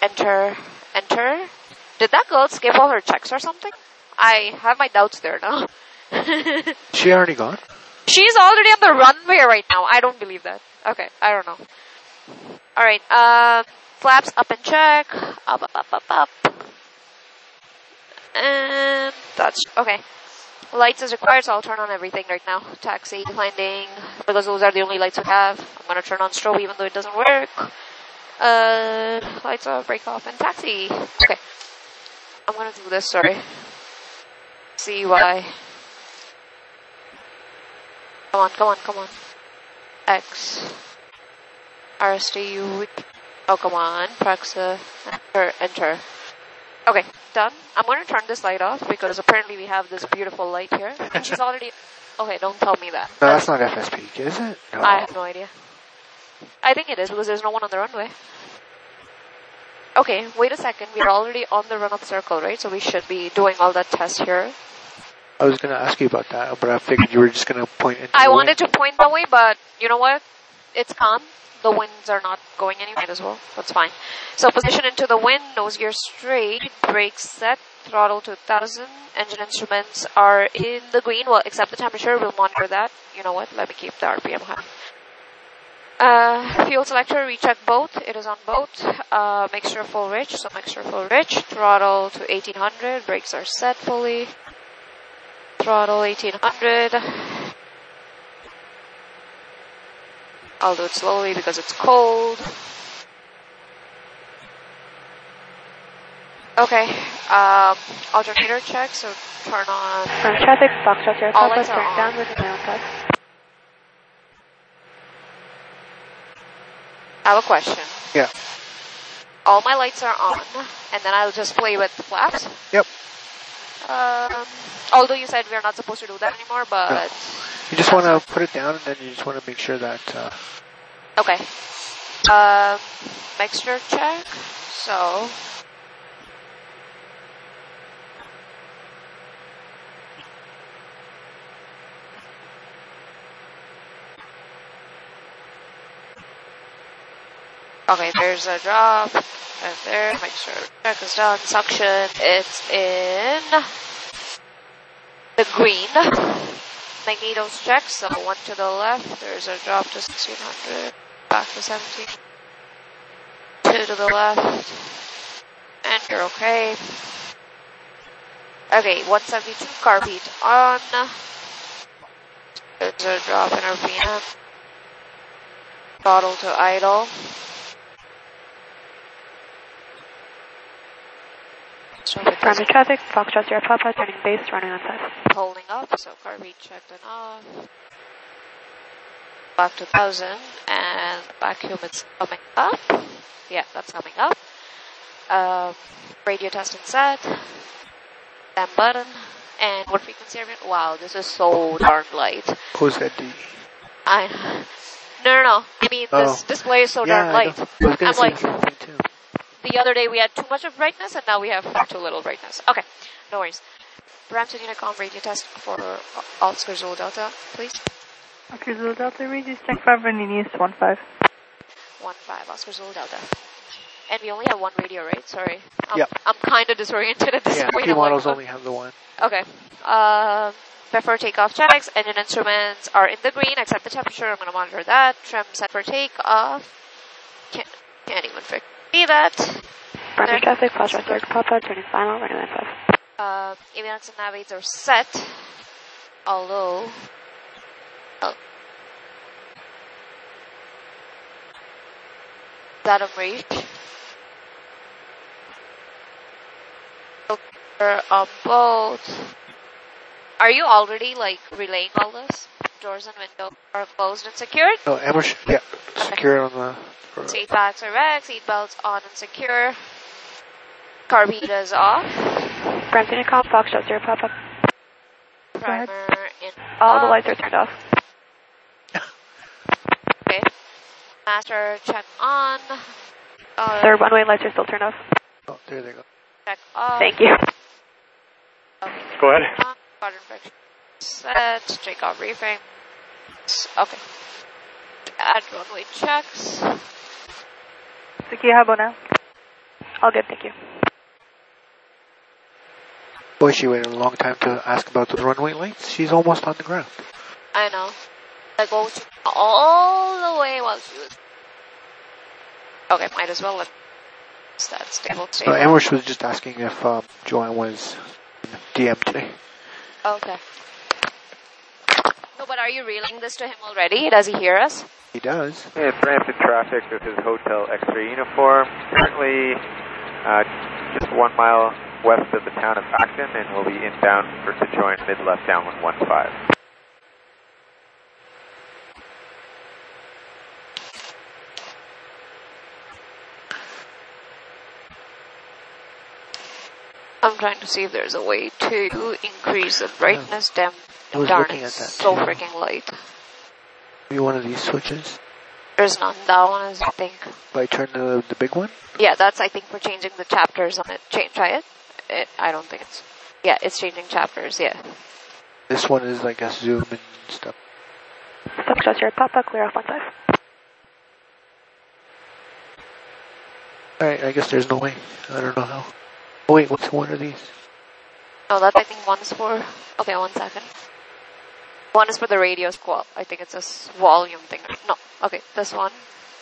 enter, enter. Did that girl skip all her checks or something? I have my doubts there now. She already gone? She's already on the runway right now. I don't believe that. Okay, I don't know. Alright, flaps up and check. Up, up, up, up, up. And that's, okay. Lights is required, so I'll turn on everything right now. Taxi, landing, because those are the only lights we have. I'm gonna turn on strobe even though it doesn't work. Lights off, brake off, and taxi. Okay. I'm gonna do this, sorry. See why. Come on, come on, come on. X. RSTU. Oh, come on. Press enter, enter. Okay, done. I'm going to turn this light off because apparently we have this beautiful light here. And she's already... Okay, don't tell me that. No, that's not FS Peak, is it? No. I have no idea. I think it is because there's no one on the runway. Okay, wait a second. We're already on the run-up circle, right? So we should be doing all that test here. I was going to ask you about that, but I figured you were just going to point into I the wanted wind. to point that way, but you know what? It's calm. The winds are not going anywhere as well. That's fine. So position into the wind, nose gear straight, brakes set, throttle to 1000. Engine instruments are in the green. Well, except the temperature, we'll monitor that. You know what? Let me keep the RPM high. Fuel selector, recheck both. It is on both. Mixture full rich, so mixture full rich. Throttle to 1800. Brakes are set fully. Throttle 1800. I'll do it slowly because it's cold. Okay, alternator check, so turn on... traffic, Foxtrot, Sierra all Papa, lights are turn on. down with my own test. I have a question. Yeah. All my lights are on, and then I'll just play with the flaps. Yep. Although you said we're not supposed to do that anymore, but... No. You just want to put it down, and then you just want to make sure that... Okay. Mixture check, so... Okay, there's a drop. Right there. Make sure check is done. Suction. It's in the green. Magnetos check. So one to the left. There's a drop to 1600. Back to 17. Two to the left. And you're okay. Okay, 172 carb heat on. There's a drop in RPM. Throttle to idle. Primary traffic, Foxtrot, Sierra Papa, turning base, running on test. Holding up, so car read checked and off. Back to 1000, and vacuum is coming up. Yeah, that's coming up. Radio testing set. Damn button. And what frequency are we at? Wow, this is so darn light. Who's that D? No. I mean, this display is so darn light. I'm like, too. the other day we had too much of brightness, and now we have too little brightness. Okay, no worries. Brampton Unicom radio test for Oscar Zulu Delta, please. Oscar Zulu Delta, radio check 5 running east, 15. 15, Oscar Zulu Delta. And we only have one radio, right? Sorry. Yep. I'm kind of disoriented at this point. Yeah, models only have the one. Okay. Before takeoff checks, engine instruments are in the green, except the temperature. I'm going to monitor that. Trim set for takeoff. Can't even see that. Primary traffic, Foxtrot, Sierra Papa, turning final, running on test. Avionics and navigates are set. Although... That of reach. On both. Are you already relaying all this? Doors and windows are closed and secured? No, Amherst, yeah, secure on the... Seat backs are reg, seat belts on and secure. Carb is off. Brampton Unicom, Foxtrot, Sierra Papa. Primer in All off. the lights are turned off. Okay. Master check on. Their one-way lights are still turned off. Oh, there they go. Check off. Thank you. Okay. Go ahead. Button friction set. Take off reefing. Okay. Add runway checks. Suki Habo now. All good, thank you. Boy, she waited a long time to ask about the runway lights. She's almost on the ground. I know. I go to all the way while she was... Okay, might as well let that stable. No, Amrish was just asking if Joanne was DM today. Okay. No, but are you reeling this to him already? Does he hear us? He does. Yeah, it's Brampton traffic. This is Hotel X-ray uniform. Currently just 1 mile west of the town of Acton, and we'll be inbound to join mid-left downwind 15. I'm trying to see if there's a way to increase the brightness. Damn, I was darn, looking at it's that so too. freaking light. Maybe one of these switches. There's none. That one is, I think. If I turn the big one? Yeah, that's, I think, for changing the chapters on it. Try it. I don't think it's... Yeah, it's changing chapters, yeah. This one is, I guess, zoom and stuff. Foxtrot Sierra Papa, clear off 15. Alright, I guess there's no way. I don't know how. Oh wait, what's one of these? No, that I think one's for... Okay, 1 second. One is for the radio squall. I think it's a volume thing. No, okay, this one.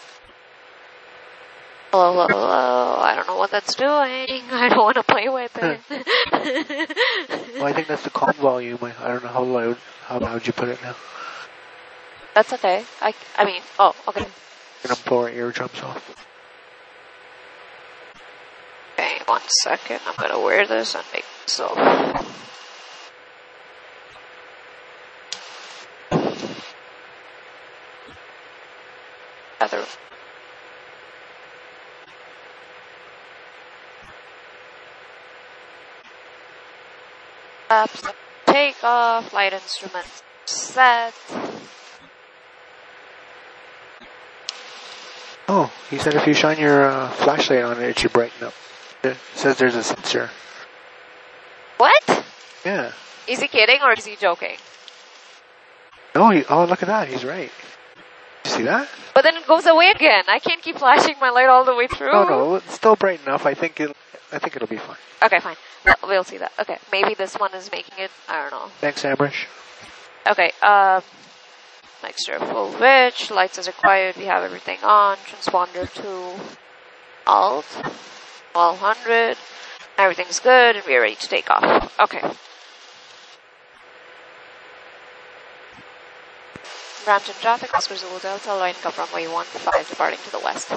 Hello, hello, hello. I don't know what that's doing. I don't want to play with it. Well, I think that's the calm volume. I don't know how loud you put it now. That's okay. I mean, oh, okay. I'm gonna blow our eardrums off. Okay, 1 second. I'm gonna wear this and make so. Other. Take off, flight instruments set. Oh, he said if you shine your flashlight on it, it should brighten up. It says there's a sensor. What? Yeah. Is he kidding or is he joking? No, oh look at that, he's right. You see that? But then it goes away again. I can't keep flashing my light all the way through. No, it's still bright enough. I think it'll be fine. Okay, fine. We'll see that. Okay, maybe this one is making it. I don't know. Thanks, Amrish. Okay, mixture full pitch, lights as required, we have everything on, transponder to alt, 1200, everything's good, and we're ready to take off. Okay. Brampton traffic, Oscar Zulu Delta, lining up runway 15, departing to the west.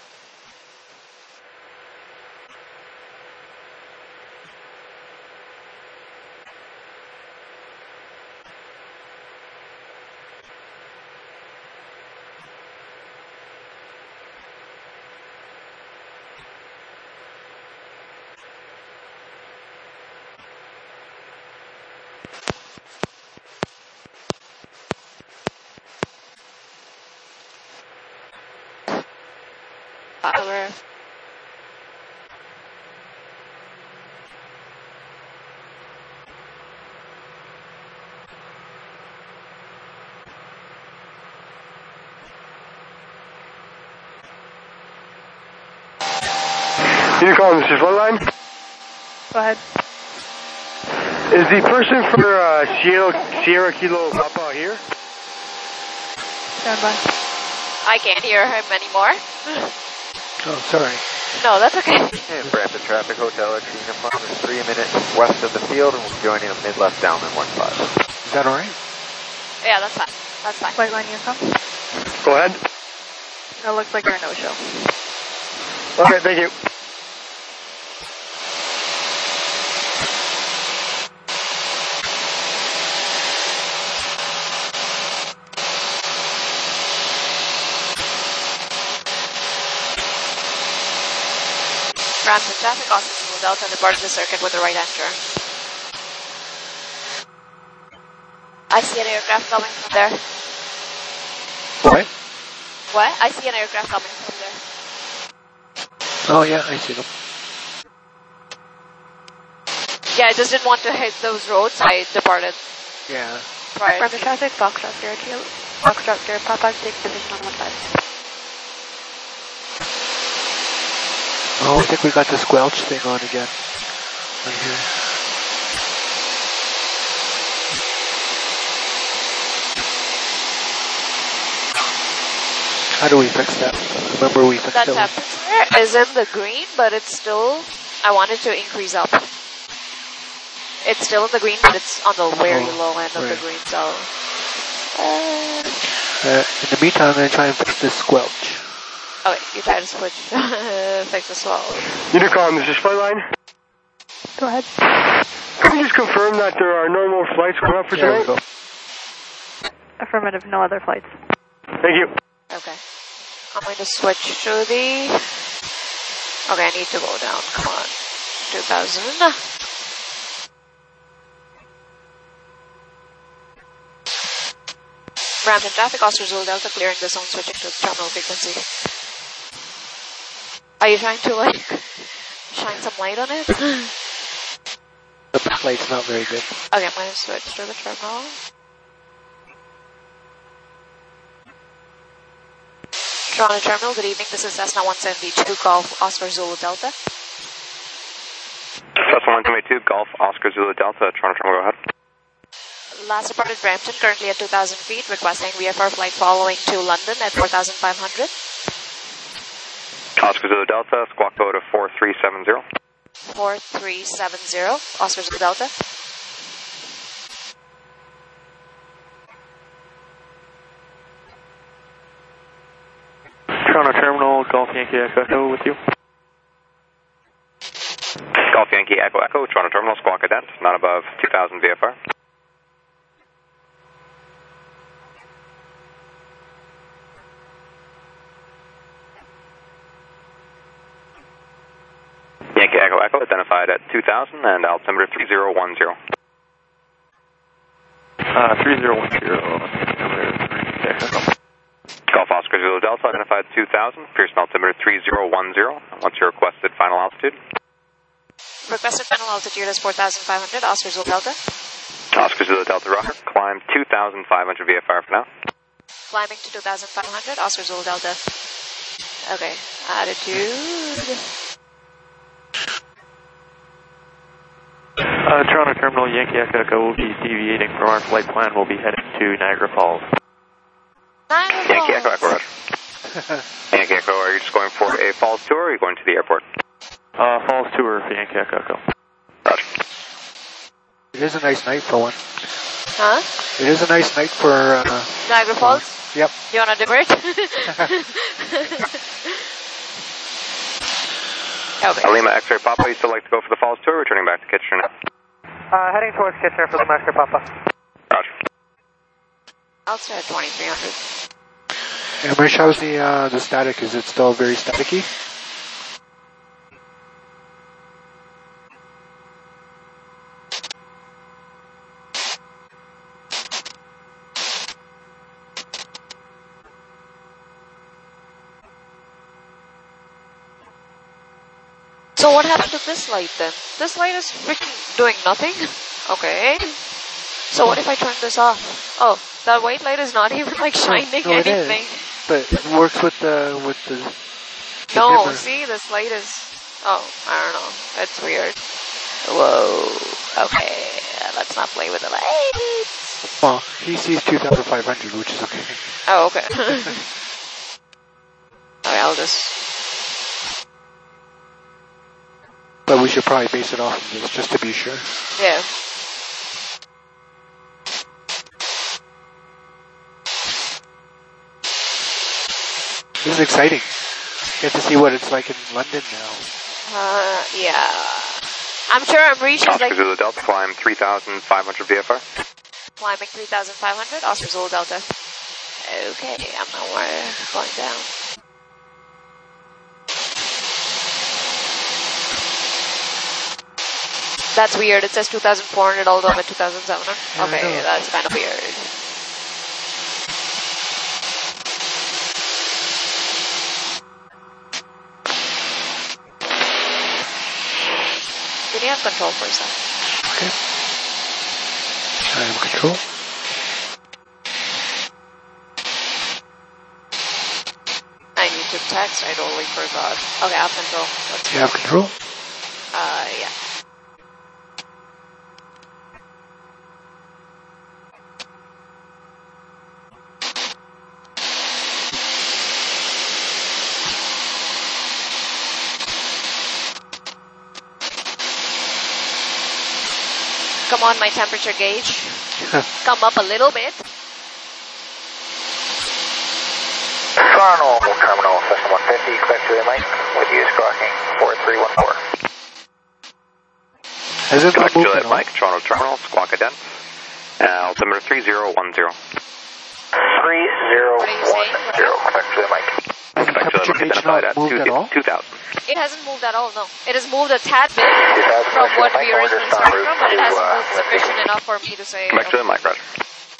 Power. Unicom, this is one line. Go ahead. Is the person for Sierra Kilo Papa here? Stand by. I can't hear him anymore. Oh, sorry. No, that's okay. And Brampton traffic, Hotel X-ray uniform is 3 minutes west of the field, and we'll be joining a mid-left downwind 15. Is that alright? Yeah, that's fine. That's fine. White line Unicom. Go ahead. It looks like you're a no-show. Okay, thank you. Brampton traffic, Oscar Zulu Delta, departs the circuit with the right enter. I see an aircraft coming from there. What? What? I see an aircraft coming from there. Oh yeah, I see them. Yeah, I just didn't want to hit those roads. I departed Yeah. prior. From the traffic, Foxtrot Sierra Kilo. Foxtrot Sierra Papa, take position on 15. Oh, I think we got the squelch thing on again. Right here. How do we fix that? Remember we fixed That it. temperature is in the green, but it's still, I want it to increase up. It's still in the green, but it's on the very low end of the right. green, so. In the meantime, I'm going to try and fix this squelch. Okay, you try to switch, fix the swell. Unicom, this is Flightline. Go ahead. Can you just confirm that there are no more flights going up for There we tonight? go. Affirmative, no other flights. Thank you. Okay. I'm going to switch to the... Okay, I need to go down. Come on. 2000. Brampton traffic, Oscar Zulu Delta, clearing the zone, switching to terminal frequency. Are you trying to, like, shine some light on it? The backlight's not very good. Okay, I'm going to switch to the terminal. Toronto Terminal, good evening. This is Cessna 172 Golf Oscar Zulu Delta. Cessna 172 Golf Oscar Zulu Delta, Toronto Terminal, go ahead. Last reported Brampton, currently at 2,000 feet, requesting VFR flight following to London at 4,500. Oscar Zulu Delta, squawk code of 4370. 4370, Oscar Zulu Delta. Toronto Terminal, Golf Yankee Echo with you. Golf Yankee Echo Echo, Toronto Terminal, squawk ident, not above 2000 VFR. Yankee Echo Echo, identified at 2000 and altimeter 3010. 3010. Golf Oscar Zulu Delta, identified 2000, Pearson altimeter 3010. What's your requested final altitude? Requested final altitude is 4,500, Oscar Zulu Delta. Oscar Zulu Delta Rocker, climb 2,500 VFR for now. Climbing to 2,500, Oscar Zulu Delta. Okay, attitude. Toronto Terminal, Yankee Echo will be deviating from our flight plan. We'll be heading to Niagara Falls. Niagara Yankee Echo Falls. Echo, roger. Yankee Echo, are you just going for a falls tour or are you going to the airport? Falls tour for Yankee Echo. Roger. It is a nice night for one. Huh? It is a nice night for... Niagara Falls? Yep. You wanna dip it? Okay. Lima X-ray Papa, you still like to go for the falls tour or returning back to Kitchener now? Heading towards Kitchener for the Master Papa. Roger. I'll stay at 2,300. And Rich, how's the static? Is it still very staticky? So what happened to this light then? This light is freaking doing nothing? Okay. So what if I turn this off? Oh, that white light is not even like shining No, it is. anything. But it works with the No, dimmer. see, this light is... Oh, I don't know. It's weird. Whoa. Okay, let's not play with the lights. Well, he sees 2,500, which is okay. Oh, okay. Okay, I'll just... But we should probably base it off of this, just to be sure. Yeah. This is exciting. Get to see what it's like in London now. Yeah. I'm sure I'm reaching Oscar like... Zulu Delta, climb 3,500 VFR. Climbing 3,500, Oscar Zulu Delta. Okay, I'm nowhere going down. That's weird. It says 2,400, although I'm at 2,700. Okay, that's kind of weird. Can you have control for a second? Okay. I have control. I need to text, I totally forgot. Okay, I have control. Let's You have control? yeah. Come on, my temperature gauge. Come up a little bit. Normal terminal, session 150, expect to Mike, with use crossing 4314. Has it Quebec moved Juliet at all? Mike, Toronto Terminal, Squawk Ident. Altimeter 3010. 3010, Quebec Juliet Mike. Has the Quebec temperature Juliet Mike gauge identified not at moved at all? 2000. It hasn't moved at all, no. It has moved a tad bit from what we originally started from, but it hasn't moved sufficient enough for me to say. Quebec Juliet Mike, Roger.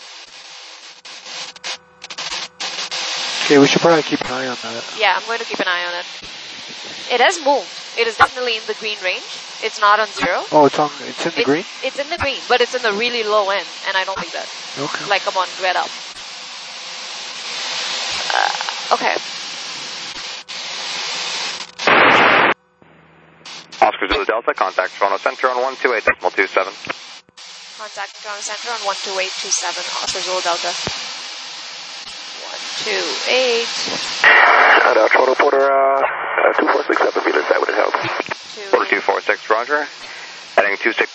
Okay, we should probably keep an eye on that. Yeah, I'm going to keep an eye on it. It has moved. It is definitely in the green range. It's not on zero. Oh, it's in the green? It's in the green, but it's in the really low end, and I don't like that. Okay. Like, come on, red up. Okay. Oscar Zulu Delta, contact Toronto Center on 128.27. Contact Toronto Center on 12827, Oscar Zulu Delta. 128. Toronto Porter, 2467 meters, that would help. Porter 246, Roger. Heading 26.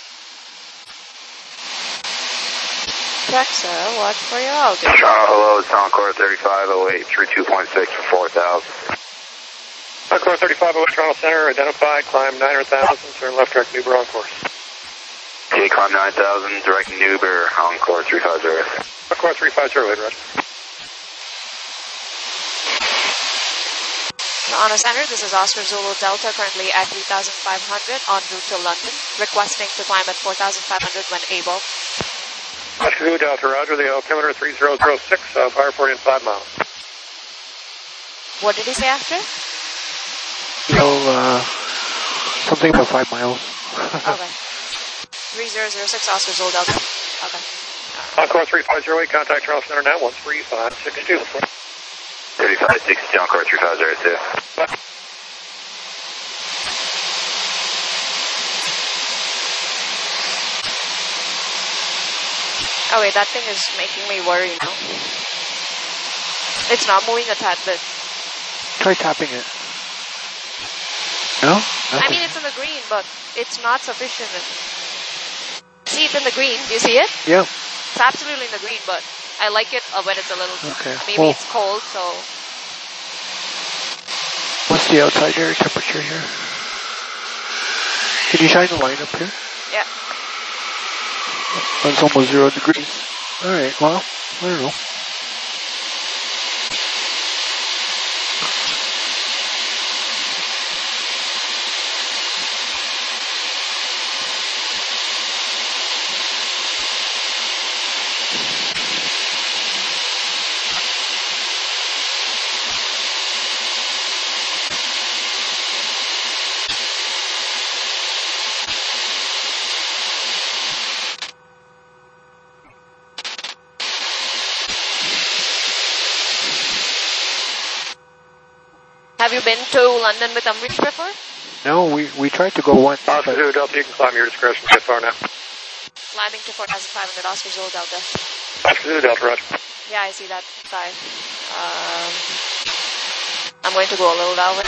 Check, sir. Watch for your altitude. Toronto, hello, it's Encore 3508, 32.6 for 4,000. Encore 3508, Toronto Center, identified, climb 900,000, turn left, direct Newber on course. Okay, climb 9,000, direct Newber, Encore 350. Encore 350, Roger. Toronto Center, this is Oscar Zulu Delta, currently at 3,500, en route to London, requesting to climb at 4,500 when able. Oscar Zulu Delta, Roger, the altimeter 3006, fireport in 5 miles. What did he say after? Something about 5 miles. Okay. 3006, Oscar Zulu Delta. Okay. Encore 3508, contact Toronto Center now, 13562. 3560, Encore 3502. Oh wait, that thing is making me worry now. It's not moving a tad bit. Try tapping it. No? I Nothing. mean, it's in the green, but it's not sufficient. See, it's in the green. Do you see it? Yeah. It's absolutely in the green, but I like it when it's a little... Okay. Maybe Well, it's cold, so... what's the outside air temperature here? Can you shine the line up here? Yeah. It's almost 0 degrees. Alright, well, I don't know. Have you been to London with Umbridge before? No, we tried to go once, Oscar but Zulu Delta, you can climb your discretion, get far now. Climbing to 4,500, Oscar Zulu Delta. Oscar Zulu Delta, Roger. Yeah, I see that sky. I'm going to go a little downwind.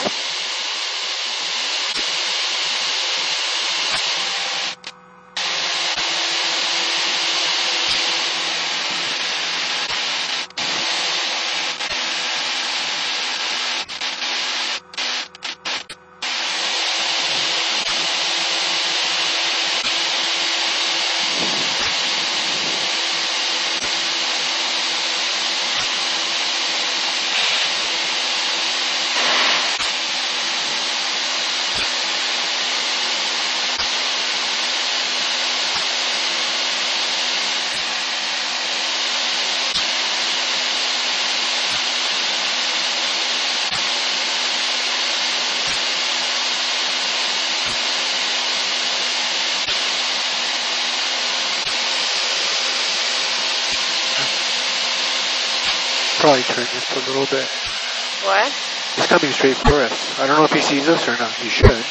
probably turn just a little bit. What? He's coming straight for us. I don't know if he sees us or not. He should.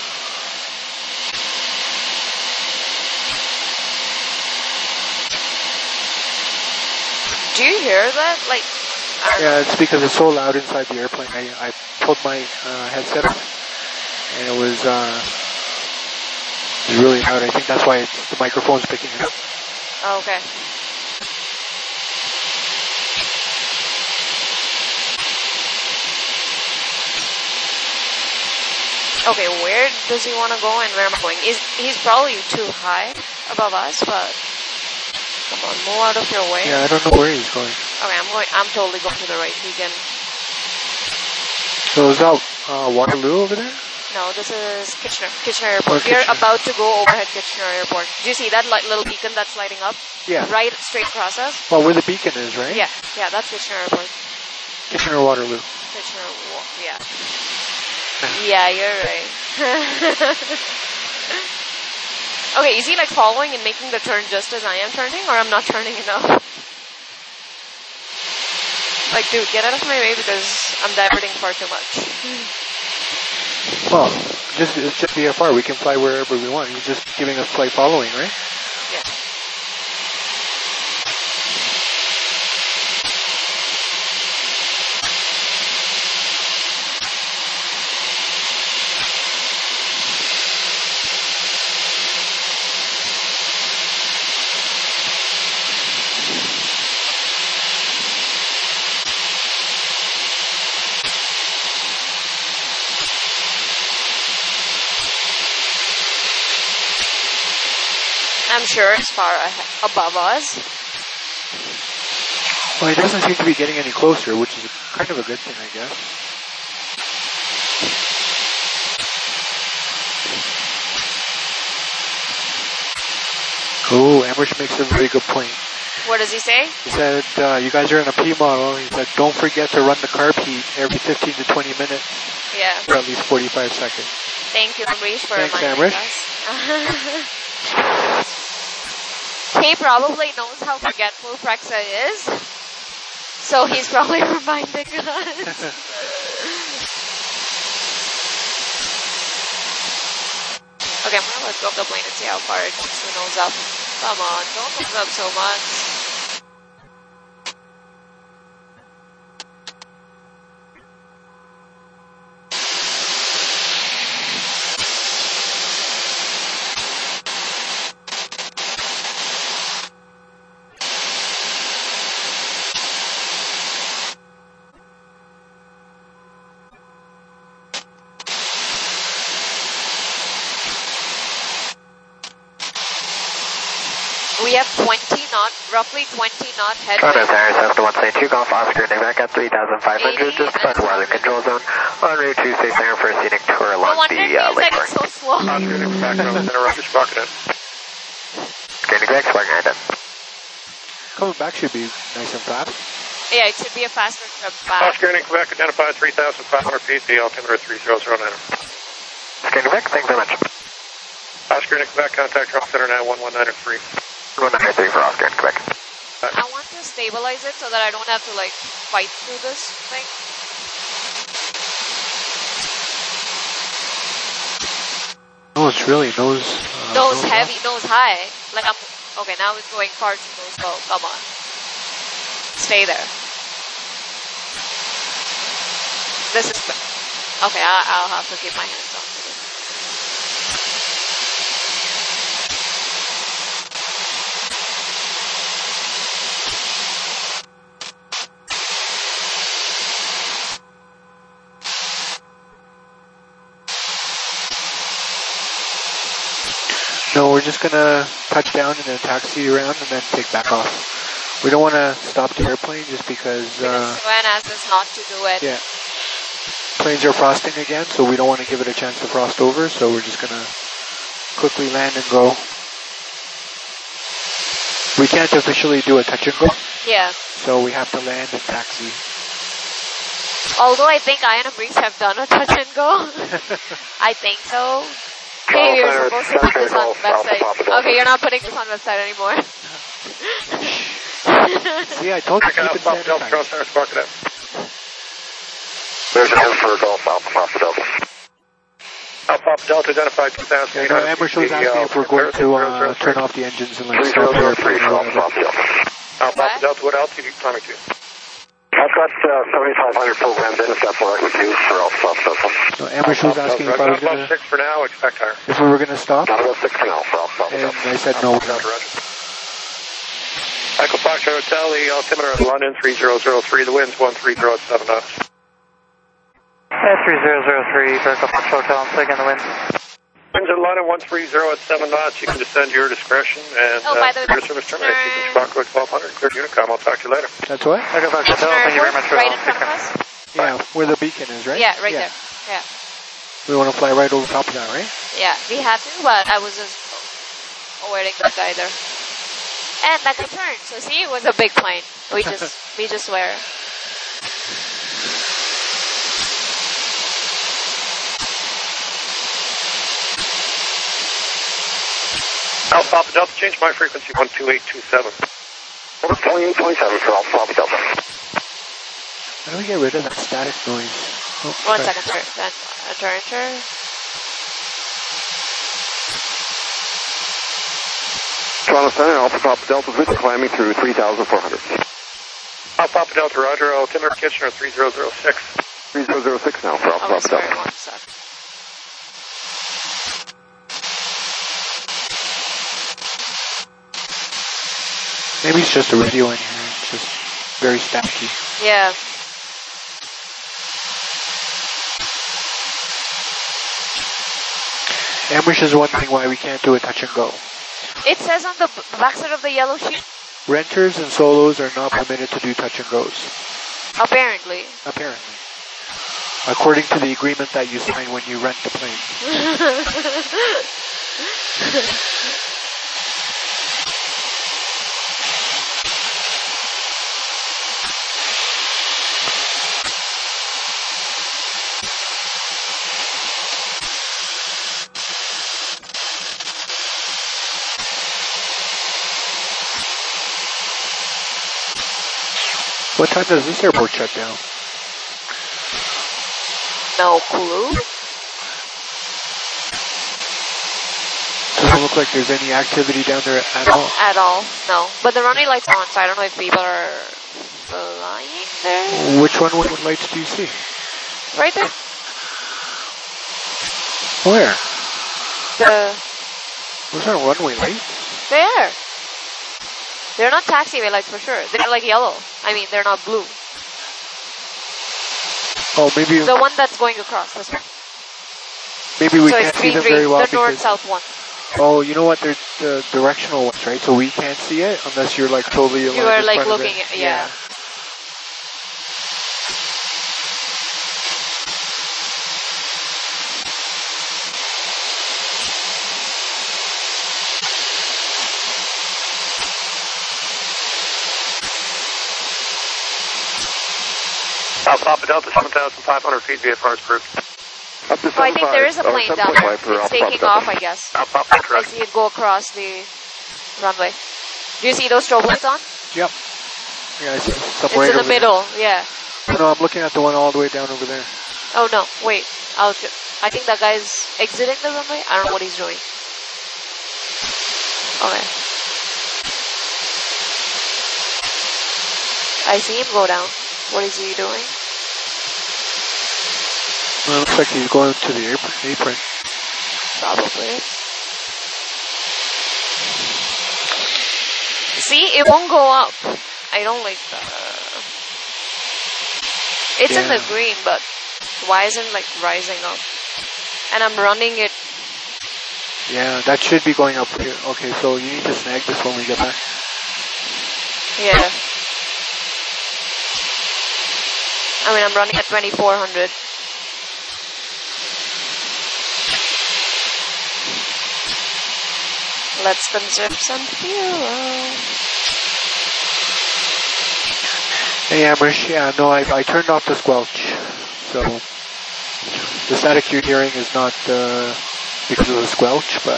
Do you hear that? Like, Yeah, it's because it's so loud inside the airplane. I pulled my headset up, and it was really loud. I think that's why the microphone's picking it up. oh, okay. Okay, where does he want to go and where am I going? He's probably too high above us, but come on, move out of your way. Yeah, I don't know where he's going. Okay, I'm totally going to the right. He can. So is that Waterloo over there? No, this is Kitchener Airport. Oh, We're Kitchener. about to go overhead Kitchener Airport. Do you see that little beacon that's lighting up? Yeah. Right straight across us? Well, where the beacon is, right? Yeah, that's Kitchener Airport. Kitchener Waterloo. Kitchener, yeah. Yeah, you're right. Okay, is he like following and making the turn just as I am turning, or I'm not turning enough? Like, dude, get out of my way because I'm diverting far too much. Well, it's just VFR. We can fly wherever we want. He's just giving us flight following, right? Yeah. I'm sure it's far above us. Well, he doesn't seem to be getting any closer, which is kind of a good thing, I guess. Oh, Emmerich makes a very good point. What does he say? He said, you guys are in a P model. He said, don't forget to run the carb heat every 15 to 20 minutes Yeah. for at least 45 seconds. Thank you, Amrish, for Thanks, reminding Amrish. us. He probably knows how forgetful Prexa is, so he's probably reminding us. Okay, I'm gonna let go of the plane and see how far it gets the nose up. Come on, don't nose up so much. We have 20 knot, roughly 20 knot headwind. Toronto Tower, 7172, Golf Oscar, back at 3,500, just above the weather control zone, on route to Safe Air for a scenic tour No along wonder the you said lakefront. it's so slow. Oscar, back row, center rocket, sparking in. Scanning Greg, sparking right Coming back should be nice and fast. Yeah, it should be a faster trip back. Oscar in Quebec, identified 3,500 feet, the altimeter 3009. Scanning Greg, thanks very much. Oscar in Quebec, contact drop center now 119 and 3. 193 for Oscar in Quebec. I want to stabilize it so that I don't have to like fight through this thing. No, it's really nose Heavy, nose high. Like I'm, okay, now it's going far too nose low. Come on. Stay there. This is, okay, I'll have to keep my hands on for this. No, we're just gonna touch down and then taxi around and then take back off. We don't want to stop the airplane just because Joanne asked us not to do it. yeah, planes are frosting again, so we don't want to give it a chance to frost over. So we're just gonna quickly land and go. We can't officially do a touch and go, Yeah. so we have to land and taxi. Although I think I and Amrish have done a touch and go. I think so. Hey, you're supposed to put this on the website. Okay, you're not putting this on the website anymore. See, I told you keep it sanitized. There's an M for Golf Alpha Delta. Alpha Delta identified 2,000. Yeah, no, Amherst was asking if we're going to turn off the engines and like stop the airplane. 3003 for Alpha Delta. Alpha Delta, what altitude are you climbing to? I've got 7,500 programs in, if that's what I can do for Alpha Delta. No, Amherst was asking if I was going About to, 6 for now, expect higher. if we were going to stop, Not about 6 for now for Alpha and Delta. I said no. Roger, roger. Echo Foxtrot Hotel, the altimeter at London 3003, the wind's 130 at 7 knots. 3003, Echo Foxtrot Hotel, I'm taking the wind. Winds at London 130 at 7 knots, you can descend your discretion, and by the way, your service terminates. You can squawk code 1200, clear Unicom, I'll talk to you later. That's what? Echo Foxtrot Hotel, thank you very much for right in front of us? Yeah, where the beacon is, right? Yeah, right there. Yeah. We want to fly right over top of that, right? Yeah, we had to, but I was just awaiting that guy there. And that guy turned, so see, it was a big plane. We just were. Alpha Delta, change my frequency 12827. 2827 for Alpha Delta. How do we get rid of that static noise? Oh, 1 okay. second, sir. Then, turn. Toronto Center, Alpha Delta, with climbing through 3,400. Alpha Delta, roger, altimeter Kitchener 3006. 3006 now for Alpha Sorry, Delta. 1 sec. Maybe it's just a radio in here. It's just very staticky. Yeah. Amherst is wondering why we can't do a touch and go. It says on the backside of the yellow sheet, Renters and solos are not permitted to do touch and goes. apparently. Apparently. According to the agreement that you sign when you rent the plane. What time does this airport shut down? No clue. Doesn't look like there's any activity down there at all. At all, no. But the runway light's on, so I don't know if people are flying there. Which one? What lights do you see? Right there. Where? The Those aren't runway lights. there. They're not taxiway lights for sure. They're like yellow. I mean, they're not blue. Oh, maybe The one that's going across. This one. maybe we So can't it's see them 3-3, very well the north because. south one. Oh, you know what? They're the directional ones, right? So we can't see it unless you're like totally. You aligned are in like front of looking it. at, yeah. Alpha Delta, 7,500 feet, VFR is approved. Up to So I think there is a plane down there. 7.5 for It's Alpha taking Delta. off, I guess. Alpha I correct. see it go across the runway. Do you see those strobe lights on? Yep. Yeah, I see some It's right in the over there. middle, yeah. No, I'm looking at the one all the way down over there. Oh no, wait. I think that guy's exiting the runway. I don't know what he's doing. Okay. I see him go down. What is he doing? Well, it looks like he's going to the apron. Probably. See, it won't go up. I don't like that. It's in Yeah. the green, but why isn't it like rising up? And I'm running it. Yeah, that should be going up here. Okay, so you need to snag this when we get back. Yeah. I mean, I'm running at 2400. Let's conserve some fuel. Hey, Amrish, yeah, no, I turned off the squelch. So, the static you're hearing is not because of the squelch, but...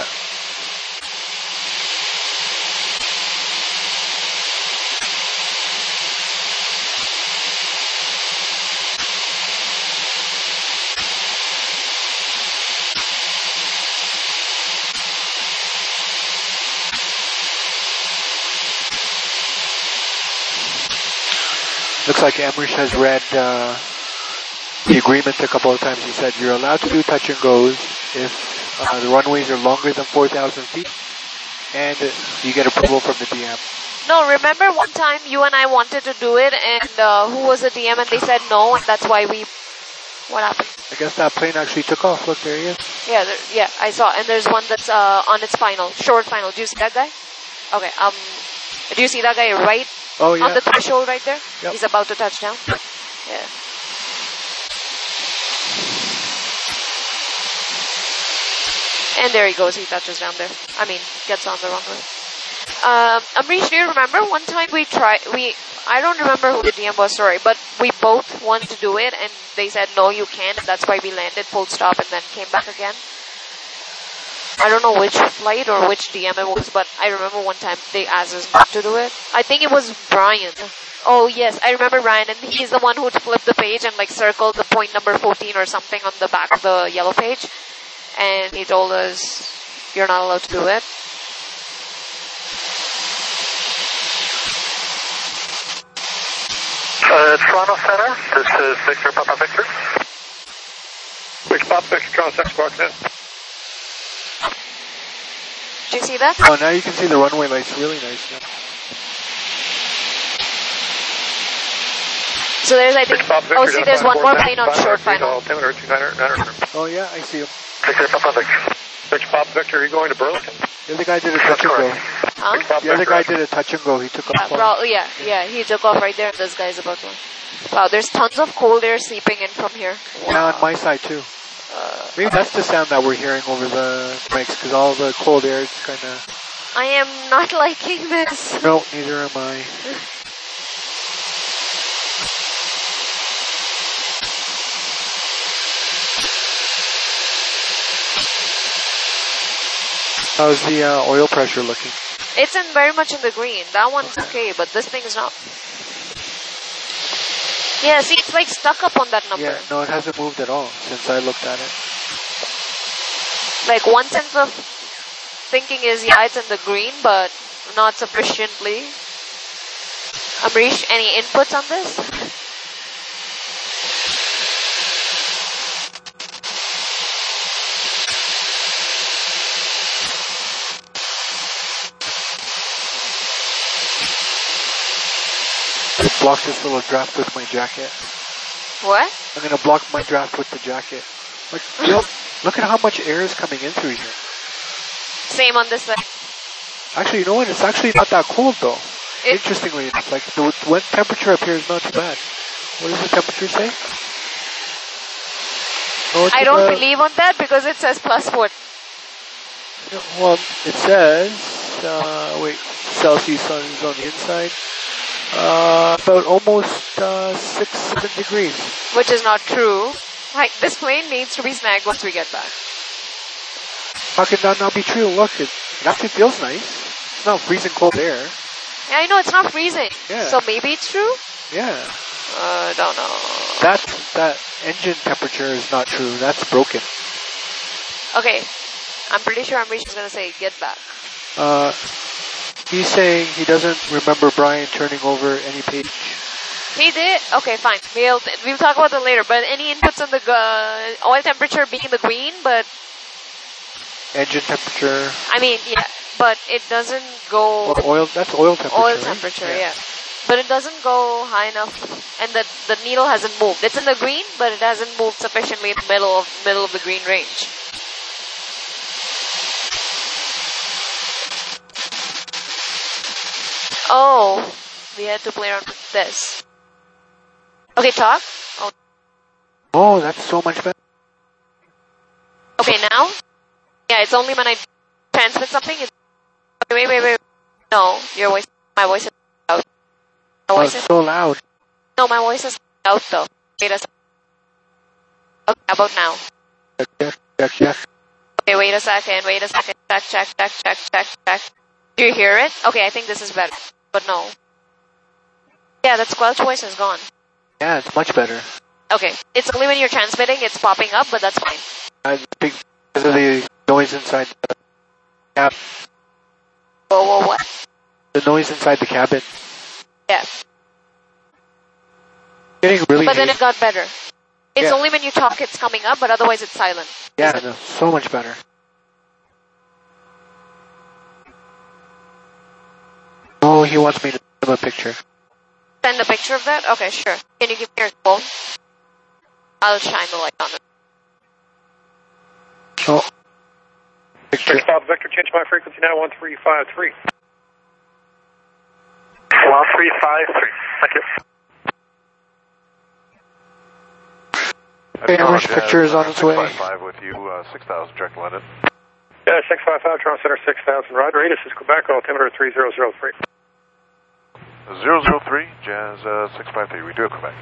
Looks like Emrich has read the agreement a couple of times. He said you're allowed to do touch and goes if the runways are longer than 4,000 feet, and you get approval from the DM. No, remember one time you and I wanted to do it, and who was the DM, and they said no, and that's why we... What happened? I guess that plane actually took off. Look, there he is. Yeah, yeah, I saw. And there's one that's on its final, short final. Do you see that guy? Okay. Do you see that guy right on the threshold right there? Yep. He's about to touch down. Yeah. And there he goes. He touches down there. I mean, gets on the runway. Amrish, do you remember one time I don't remember who the DM was, sorry, but we both wanted to do it, and they said, no, you can't, and that's why we landed full stop and then came back again. I don't know which flight or which DM it was, but I remember one time they asked us not to do it. I think it was Brian. Oh, yes, I remember Brian, and he's the one who flipped the page and like circled the point number 14 or something on the back of the yellow page, and he told us, you're not allowed to do it. Toronto Center, this is Victor Papa Victor. Victor Papa Victor, Toronto Center, squawk in. Do you see that? Oh, now you can see the runway lights really nice now. So there's, I think, see, there's one more plane on short final. Oh yeah, I see him. Victor Papa Victor. Victor Papa Victor, are you going to Burlington? The other guy did a touch and go. Huh? The other guy did a touch and go. He took off. Yeah, he took off right there, and this guy's about to. Wow, there's tons of cold air seeping in from here. Wow. Yeah, on my side too. Maybe that's the sound that we're hearing over the mics, because all the cold air is kind of... I am not liking this. No, neither am I. How's the oil pressure looking? It's very much in the green. That one's okay, but this thing is not. Yeah, see, it's like stuck up on that number. Yeah, no, it hasn't moved at all since I looked at it. Like, one sense of thinking is, yeah, it's in the green, but not sufficiently. Amrish, any inputs on this? Block this little draft with my jacket. What? I'm gonna block my draft with the jacket. Like, look at how much air is coming in through here. Same on this side. Actually, you know what? It's actually not that cold though. Interestingly, it's like the wind temperature up here is not too bad. What does the temperature say? Oh, I don't believe on that because it says +4. Well, it says, Celsius is on the inside. About almost 6-7 degrees. Which is not true. Right, this plane needs to be snagged once we get back. How can that not be true? Look, it actually feels nice. It's not freezing cold air. Yeah, I know, it's not freezing. Yeah. So maybe it's true? Yeah. Don't know. That engine temperature is not true. That's broken. Okay. I'm pretty sure Amrish is going to say, get back. He's saying he doesn't remember Brian turning over any page. He did? Okay, fine. We'll talk about that later. But any inputs on the oil temperature being the green, but... Engine temperature. I mean, yeah. But it doesn't go... Well, that's oil temperature, Oil temperature, right? Yeah. But it doesn't go high enough. And the needle hasn't moved. It's in the green, but it hasn't moved sufficiently in the middle of the green range. Oh, we had to play around with this. Okay, talk. Oh, that's so much better. Okay, now? Yeah, it's only when I transmit something. Wait. No, my voice is out. It's so loud. No, my voice is out though. Wait a second. Okay, how about now? Check. Okay, wait a second. Check. Do you hear it? Okay, I think this is better. But no. Yeah, that squelch voice is gone. Yeah, it's much better. Okay, it's only when you're transmitting it's popping up, but that's fine. Because of the noise inside the cabin. Whoa, what? The noise inside the cabin. Yeah. Getting really But then hazy. it got better. It's Yeah. only when you talk it's coming up, but otherwise it's silent. Yeah, no, so much better. Oh, he wants me to send him a picture. Send a picture of that? Okay, sure. Can you give me your phone? I'll shine the light on it. Oh. Picture. Bob Victor, change my frequency now, 1353. 1353. Thank you. Okay, Amherst picture is on its way. 655 with you, 6,000, direct London. Yeah, 655, Toronto Center 6000. Roger, this is Quebec, altimeter 3003. 003, Jazz 653, we do have Quebec.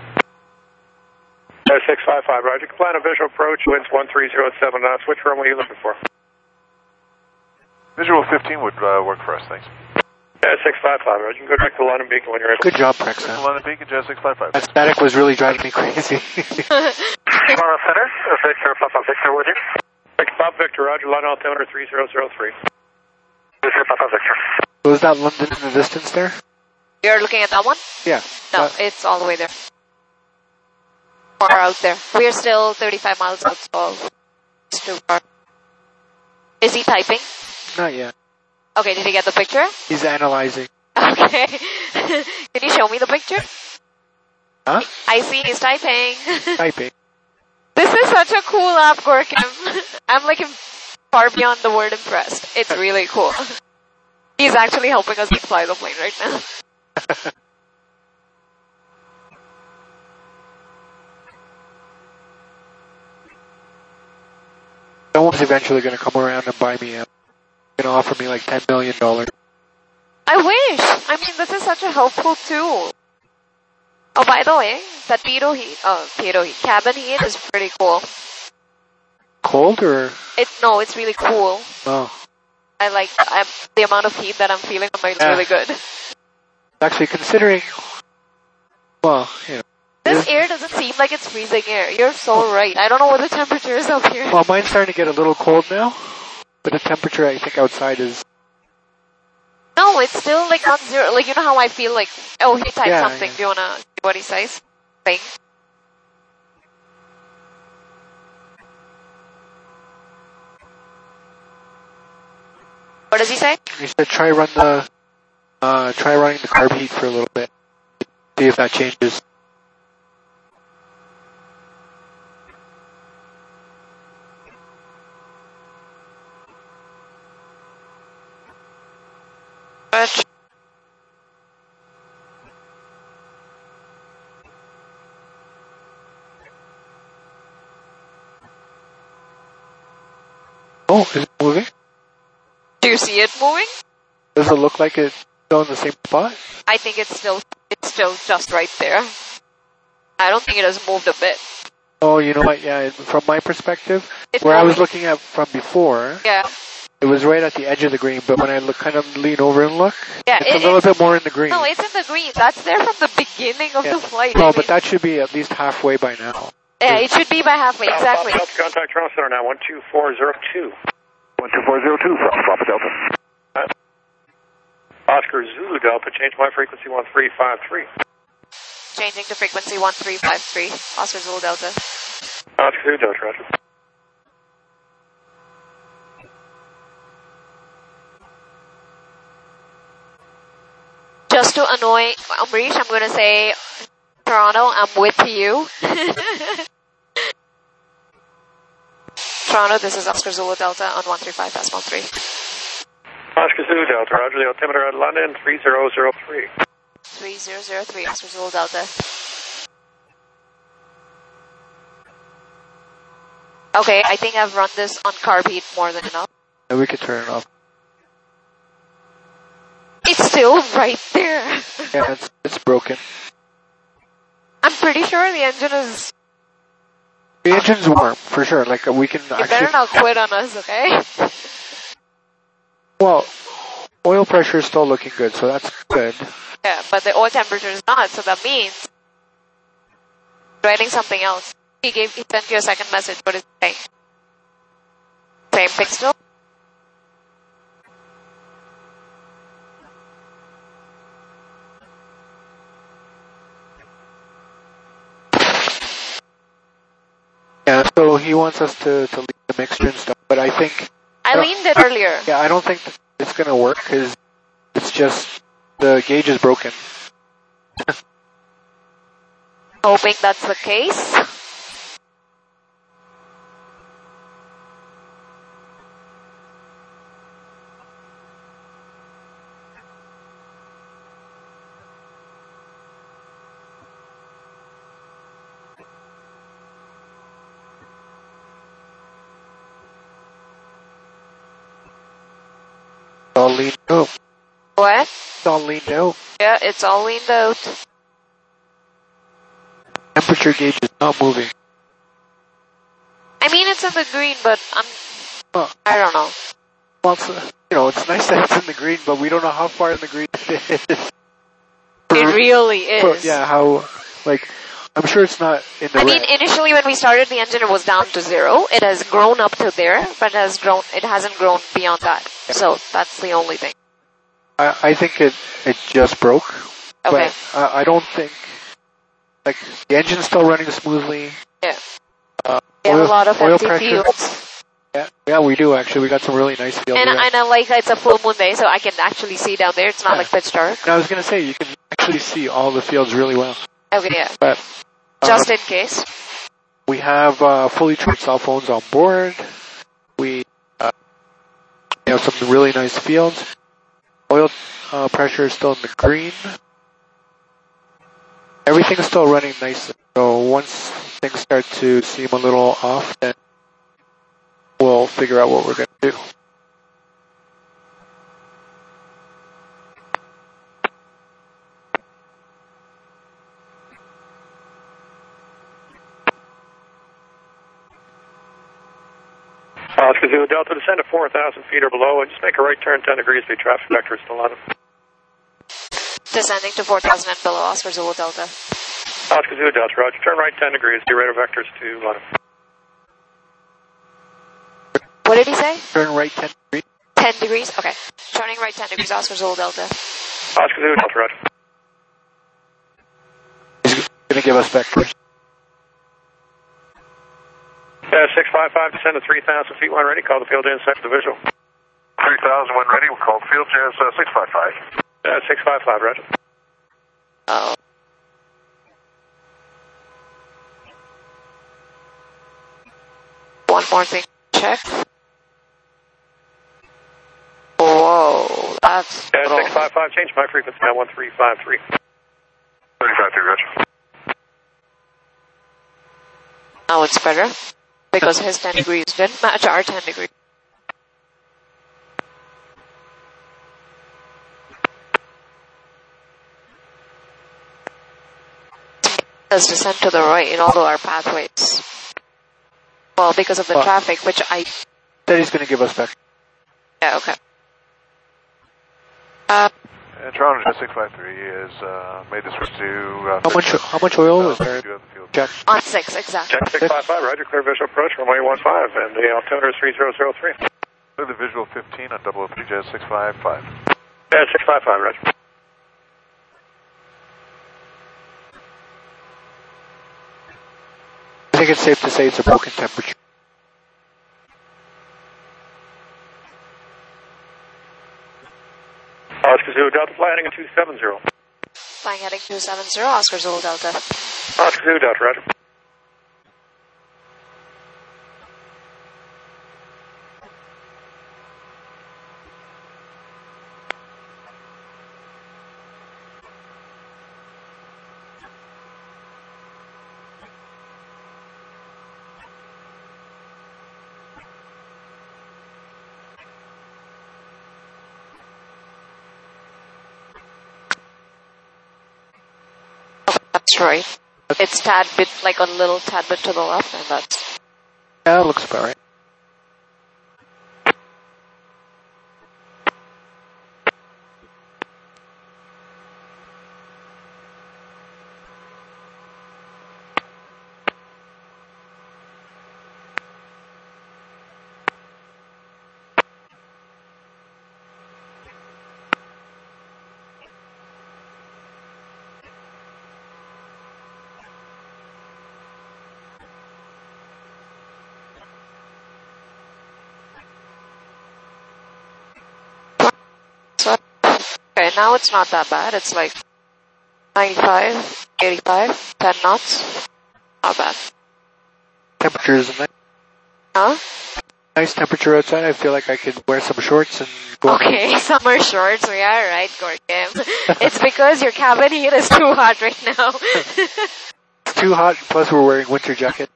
655, Roger. Plan a visual approach, winds 1307 knots. Which runway are you looking for? Visual 15 would work for us, thanks. Yeah, 655, Roger. You can go back to London Beacon when you're ready. Good job, Prexa. London Beacon, Jazz 655. That static was really driving me crazy. Toronto Center, Victor, Papa Victor with you. Bob Victor, Roger. London altimeter 3003. Victor, Papa Victor. Was that London in the distance there? You're looking at that one? Yeah. No, it's all the way there. Far out there. We're still 35 miles out, so it's too far. Is he typing? Not yet. Okay, did he get the picture? He's analyzing. Okay. Can you show me the picture? Huh? I see he's typing. Typing. This is such a cool app, Gorkim. I'm like far beyond the word impressed. It's really cool. He's actually helping us fly the plane right now. Someone's eventually going to come around and buy me a. Going to offer me like $10 million. I wish. I mean, this is such a helpful tool. Oh, by the way, that pitot heat, cabin heat is pretty cool. Cold or? No, it's really cool. Oh. I like the amount of heat that I'm feeling on mine is really good. Actually, considering, well, you know. This air doesn't seem like it's freezing air. You're so right. I don't know what the temperature is up here. Well, mine's starting to get a little cold now, but the temperature I think outside is. No, it's still like not zero. Like, you know how I feel like, oh, he typed something. Yeah. Do you wanna see what he says? Thing. What does he say? He said try running the carb heat for a little bit. See if that changes. Oh, is it moving? Do you see it moving? Does it look like it's still in the same spot? I think it's still just right there. I don't think it has moved a bit. Oh, you know what? Yeah, from my perspective, It's where I was moving. looking at from before, Yeah. it was right at the edge of the green. But when I kind of lean over and look, Yeah, it's a little bit more in the green. No, it's in the green. That's there from the beginning of the flight. No, I but mean, that should be at least halfway by now. yeah, it should be by halfway, exactly. Delta, contact Toronto Center now, 12402. 12402, Papa Delta. Oscar Zulu Delta, change my frequency 1353. Changing to frequency 1353, Oscar Zulu Delta. Oscar Zulu Delta, Roger. Just to annoy Amrish, I'm going to say, Toronto, I'm with you. Toronto, this is Oscar Zulu Delta on 135 Decimal 3. Oscar Zulu Delta, Roger. The altimeter at London 3003. 3003, Oscar Zulu Delta. Okay, I think I've run this on carb heat more than enough. And we could turn it off. It's still right there. Yeah, it's broken. I'm pretty sure the engine is... The engine's warm, for sure. Like, we can You better not quit on us, okay? Well, oil pressure is still looking good, so that's good. Yeah, but the oil temperature is not, so that means... writing something else. He sent you a second message. What is it saying? Same thing still? So he wants us to leave the mixture and stuff, but I think... I leaned it earlier. Yeah, I don't think it's going to work because it's just the gauge is broken. Hoping that's the case. All leaned out. What? It's all leaned out. Yeah, it's all leaned out. Temperature gauge is not moving. I mean, it's in the green, but I don't know. Well, it's nice that it's in the green, but we don't know how far in the green it is. It really is. I'm sure it's not in the I mean, red. initially when we started the engine, it was down to 0. It has grown up to there, but it hasn't grown beyond that. Yeah. So that's the only thing. I think it just broke. Okay. But I don't think, the engine's still running smoothly. Yeah. We have a lot of empty pressure. fields. Yeah, we do actually. We got some really nice fields. And I like it's a full moon day, so I can actually see down there. It's not like pitch dark. And I was going to say, you can actually see all the fields really well. Okay, yeah. But just in case. We have fully charged cell phones on board. We have some really nice fields. Oil pressure is still in the green. Everything is still running nicely. So once things start to seem a little off, then we'll figure out what we're going to do. Oscar Zulu Delta, descend to 4,000 feet or below and just make a right turn 10 degrees, the traffic vector is still on. Descending to 4,000 and below, Oscar Zulu Delta. Oscar Zulu Delta, roger. Turn right 10 degrees, the radar vector is to London. What did he say? Turn right 10 degrees. 10 degrees? Okay. Turning right 10 degrees, Oscar Zulu Delta. Oscar Zulu Delta, roger. He's going to give us vectors. 655, descend to 3,000 feet when ready. Call the field in, set for the visual. 3,000 when ready. We'll call the field jazz 655. 655, roger. Oh. One more thing to check. Whoa, that's... 655, change my frequency now, 1353. 353, roger. Now it's better. Because his 10 degrees didn't match our 10 degrees. Let's descend to the right in all of our pathways. Well, because of the traffic, which I... Then he's going to give us vectors. Yeah, okay. Toronto Jet 653 is made the switch to... How much oil is there? Jack? On 6, exactly. Check 655, roger. Clear visual approach, runway 15, and the altimeter is 3003. The visual 15 on 003 Jet 655. 655, roger. I think it's safe to say it's a broken temperature. Oscar Zulu Delta, fly heading 270. Flying heading 270, Oscar Zulu Delta. Oscar Zulu Delta, roger. That's right. It's tad bit, like a little tad bit to the left, and that's... Yeah, it looks about right. now it's not that bad. It's like 95, 85, 10 knots. Not bad. Temperature is nice. Huh? Nice temperature outside. I feel like I could wear some shorts and go. Okay, summer shorts. Yeah, right, Gorkim. It's because your cabin heat is too hot right now. It's too hot, plus we're wearing winter jacket.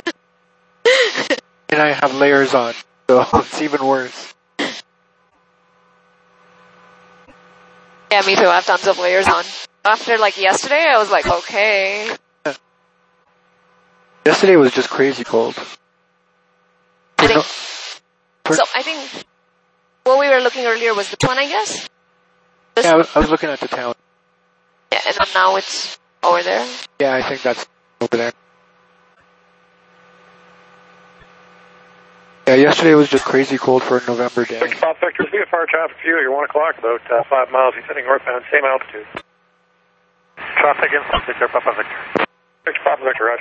And I have layers on, so it's even worse. Yeah, me too. I have tons of layers on. After like yesterday, I was like, okay. Yesterday was just crazy cold. I think what we were looking earlier was this one, I guess? Yeah, I was looking at the town. Yeah, and then now it's over there. Yeah, I think that's over there. Yeah, yesterday was just crazy cold for a November day. Victor Pop Victor, VFR traffic view, you're 1 o'clock, about 5 miles. He's heading northbound, same altitude. Traffic in Victor Papa Victor. Victor Pop Victor, roger.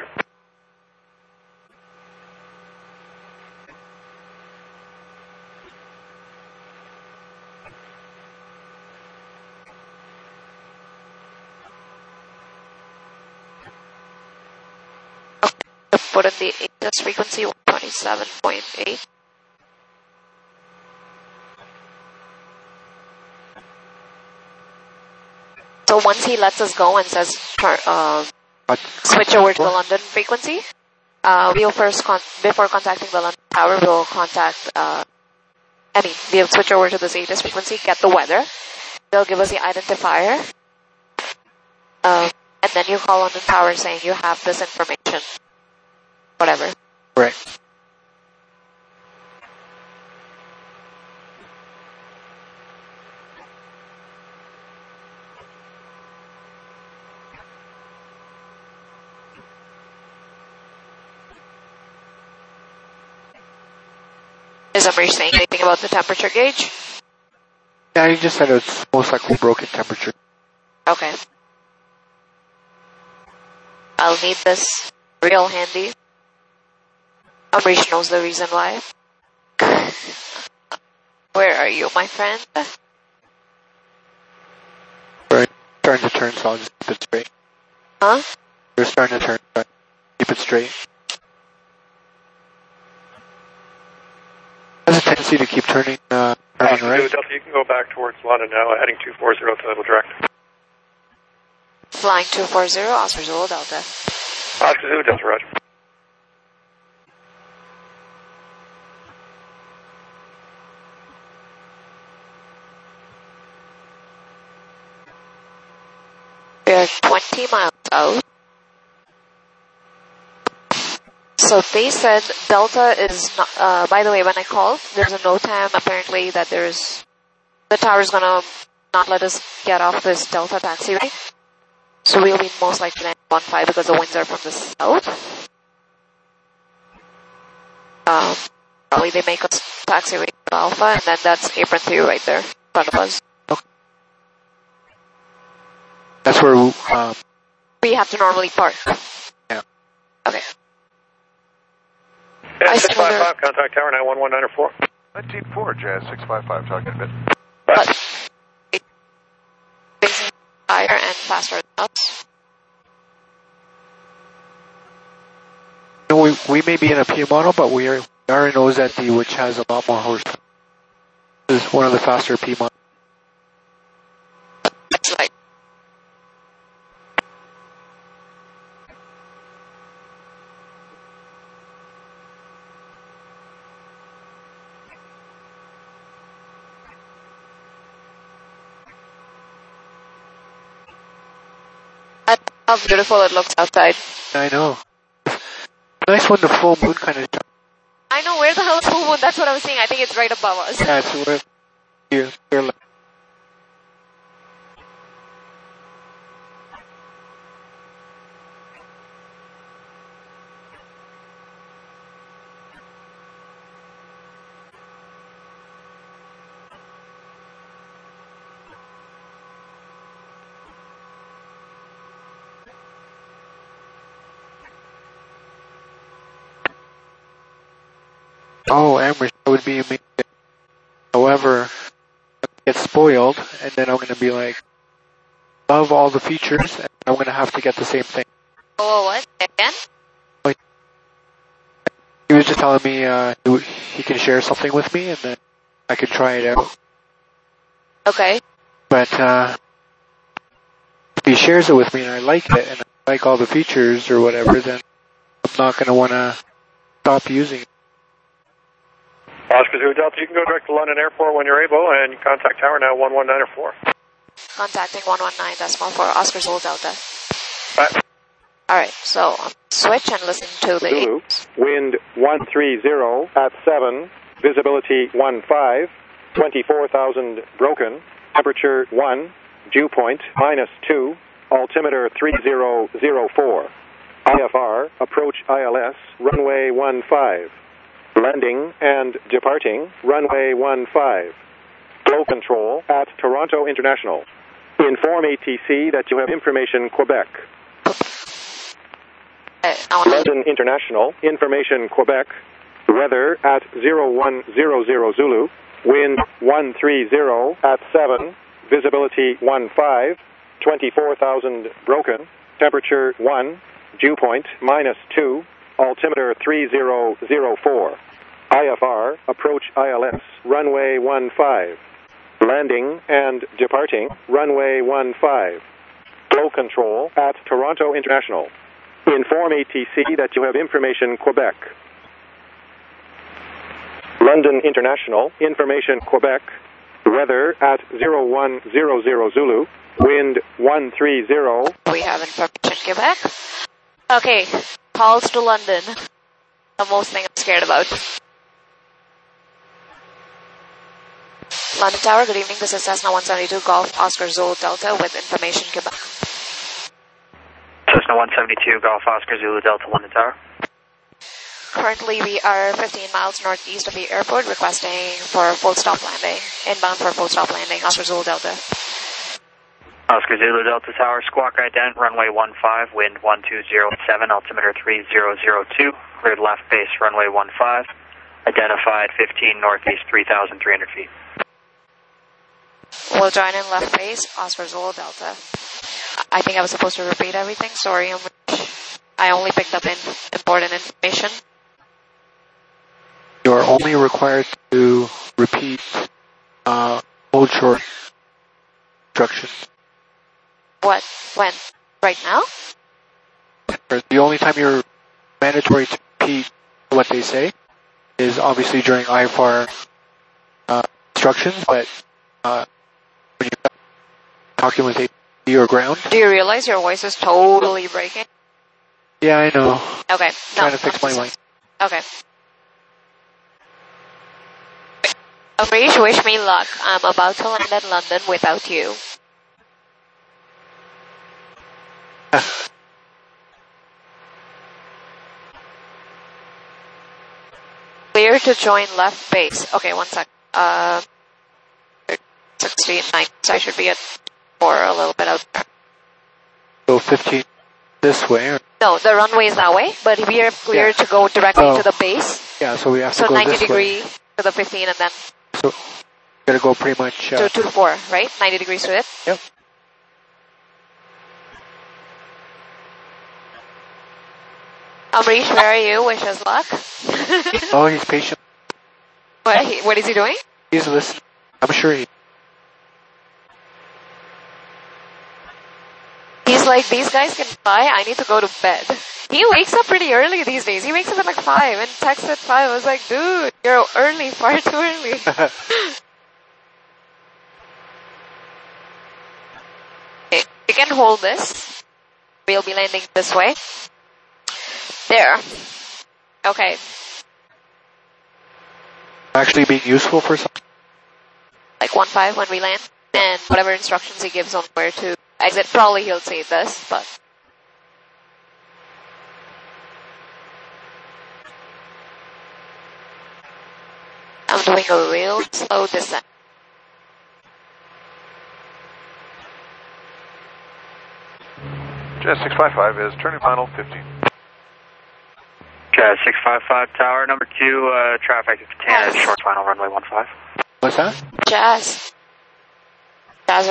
Put in the ATIS frequency 127.8. So once he lets us go and says switch over to the London frequency, we'll first before contacting the London tower, we'll contact. We'll switch over to this ATIS frequency, get the weather. They'll give us the identifier, and then you call London tower saying you have this information. Whatever. Right. Is Amrish saying anything about the temperature gauge? Yeah, he just said it's most likely broken temperature. Okay. I'll need this real handy. Amrish knows the reason why. Where are you, my friend? Right. Starting to turn, so I'll just keep it straight. Huh? You're starting to turn, so keep it straight. Has a tendency to keep turning on right. Delta, you can go back towards London now, heading 240 to level direct. Flying 240, Oscar Zulu Delta. Oscar Zulu Delta, roger. We are 20 miles out. So they said Delta is not, by the way, when I called, there's a NOTAM apparently that the tower's gonna not let us get off this Delta taxiway. So we'll be most likely landing on 5 because the winds are from the south. Probably they make us taxiway to Alpha, and then that's apron 3 right there in front of us. Okay. That's where we have to normally park. Yeah. Okay. Jazz 655, contact tower 91194. 194, Jazz 655, talking a bit. But it's higher and faster than us. No, we may be in a P-model, but we are in OZD, which has a lot more horsepower. This is one of the faster P-models. It's like how beautiful it looks outside. I know. Nice when the full moon kind of. I know, where the hell is full moon? That's what I was saying. I think it's right above us. Yeah, it's where here. Oh, Amherst, that would be amazing. However, get spoiled, and then I'm going to be like, love all the features, and I'm going to have to get the same thing. Oh, what? Again? He was just telling me he can share something with me, and then I could try it out. Okay. But if he shares it with me and I like it, and I like all the features or whatever, then I'm not going to want to stop using it. Oscar Zulu Delta, you can go direct to London Airport when you're able, and you contact tower now 11904. Contacting 119.4 Oscar Zulu Delta. Right. Alright, so switch and listen to the Zulu, wind 130 at 7, visibility 15, 24,000 broken, temperature 1, dew point -2, altimeter 3004, IFR, approach ILS, runway 15, landing and departing, runway 15, flow control at Toronto International. Inform ATC that you have information Quebec. London International, information Quebec, weather at 0100 Zulu, wind 130 at 7, visibility 15, 24,000 broken, temperature 1, dew point -2, altimeter 3004, IFR, approach ILS, runway 15, landing and departing, runway 15, flow control at Toronto International. Inform ATC that you have information Quebec. London International, information Quebec, weather at 0100 Zulu, wind 130. We have information Quebec. Okay, calls to London. The most thing I'm scared about. London Tower, good evening. This is Cessna 172 Golf Oscar Zulu Delta with information Quebec. Cessna 172 Golf Oscar Zulu Delta, London Tower. Currently, we are 15 miles northeast of the airport, requesting for full stop landing. Inbound for full stop landing, Oscar Zulu Delta. Oscar Zulu Delta Tower, squawk ident, runway 15, wind 1207, altimeter 3002, cleared left base, runway 15, identified 15 northeast, 3,300 feet. We'll join in left base, Oscar Zulu Delta. I think I was supposed to repeat everything. Sorry, I only picked up important information. You are only required to repeat hold short instructions. What? When? Right now? The only time you're mandatory to repeat what they say is obviously during IFR instructions, but when you're talking with AT or ground. Do you realize your voice is totally breaking? Yeah, I know. Okay. Trying to fix my mic. Okay. Amrish, wish me luck. I'm about to land at London without you. Clear to join left base. Okay, 1 sec. 69. So I should be at 4 a little bit out there. So 15 this way? Or? No, the runway is that way, but we are clear to go directly to the base. Yeah, so we have to go 90 this degree way. to the 15 and then... So we're going to go pretty much... to the 4, right? 90 degrees to it? Yep. Amrish, where are you? Wish us luck. Oh, he's patient. What is he doing? He's listening. I'm sure He's like, these guys can fly, I need to go to bed. He wakes up pretty early these days. He wakes up at like 5 and texts at 5. I was like, dude, you're early, far too early. Okay, you can hold this. We'll be landing this way. There. Okay. actually being useful for something. Like 1-5 when we land, and whatever instructions he gives on where to exit, probably he'll say this, but... I'm doing a real slow descent. Jazz 655 is turning final 15. Jazz 655 tower number 2, traffic at Canada, short final runway 15. What's that? Jazz. Jazz.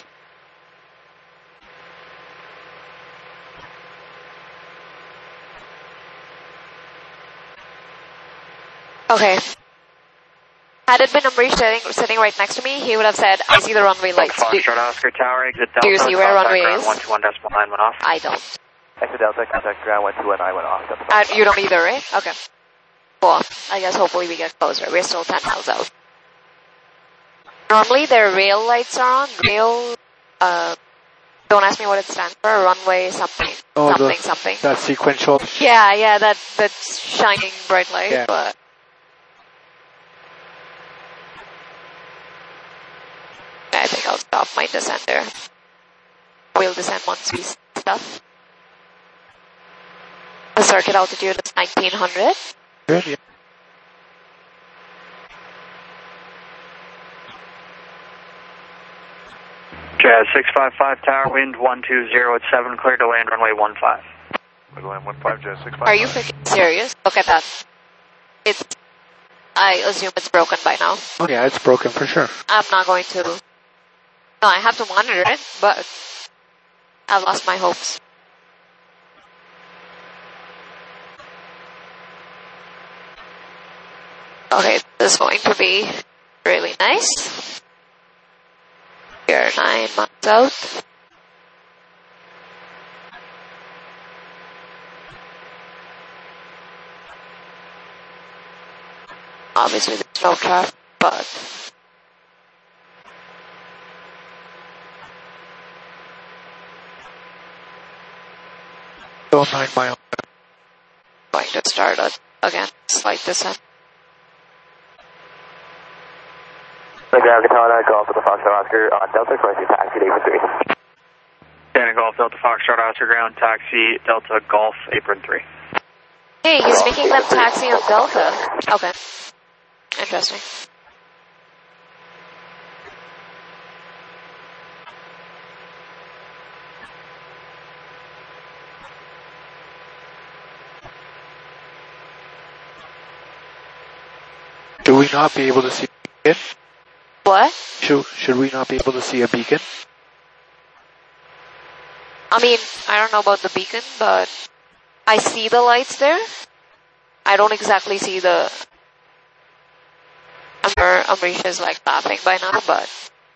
Okay. Had it been Amrish sitting right next to me, he would have said, I see the runway lights. Foxtrot Oscar Tower, exit Delta. Do you see where runway is? 121.9 went off. I don't. Exit Delta, contact ground 121, I went off. You don't either, right? Okay. Cool. I guess hopefully we get closer. We're still 10 miles out. Normally their rail lights are on. Rail, don't ask me what it stands for. Runway something. Oh, something. That sequential. Yeah, that's shining bright light, yeah. But I think I'll stop my descent there. We'll descend once we stuff. The circuit altitude is 1900. Good, yeah. Jazz 655 Tower, wind 120 at 7, clear to land runway 15. Clear to land 15, Jazz 655. Are you freaking serious? Look at that. I assume it's broken by now. Oh yeah, it's broken for sure. I'm not going to. No, I have to monitor it, but I've lost my hopes. Okay, this is going to be really nice. We're 9 months out. Obviously there's no traffic, but Still 9 miles. going to start again, slight descent. The ground Katana, Golf with the Foxtrot Oscar on Delta, requesting taxi to Apron 3. Dana Golf, Delta Foxtrot Oscar ground, taxi, Delta Golf, Apron 3. Hey, he's making them taxi on Delta. Okay. Interesting. Should we not be able to see a beacon? What? Should we not be able to see a beacon? I mean, I don't know about the beacon, but I see the lights there. I don't exactly see the... I'm sure Amrish is like laughing by now, but...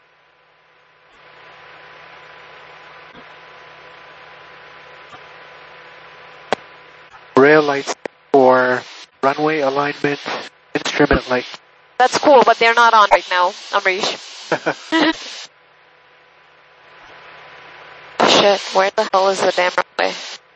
Rail lights for runway alignment, instrument light. That's cool, but they're not on right now, Amrish. Shit, where the hell is the damn runway?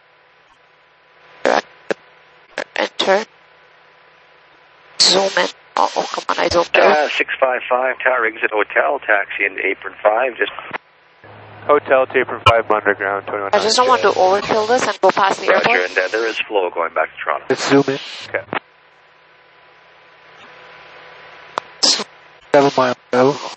Enter. Zoom in. Oh, come on, I zoomed out. 655 Tower, exit hotel, taxi into Apron 5, just... Hotel to Apron 5, underground, 21. I just don't want to overkill this and go past the airport. Roger, and there is flow going back to Toronto. Let's zoom in. Okay. 7 miles out.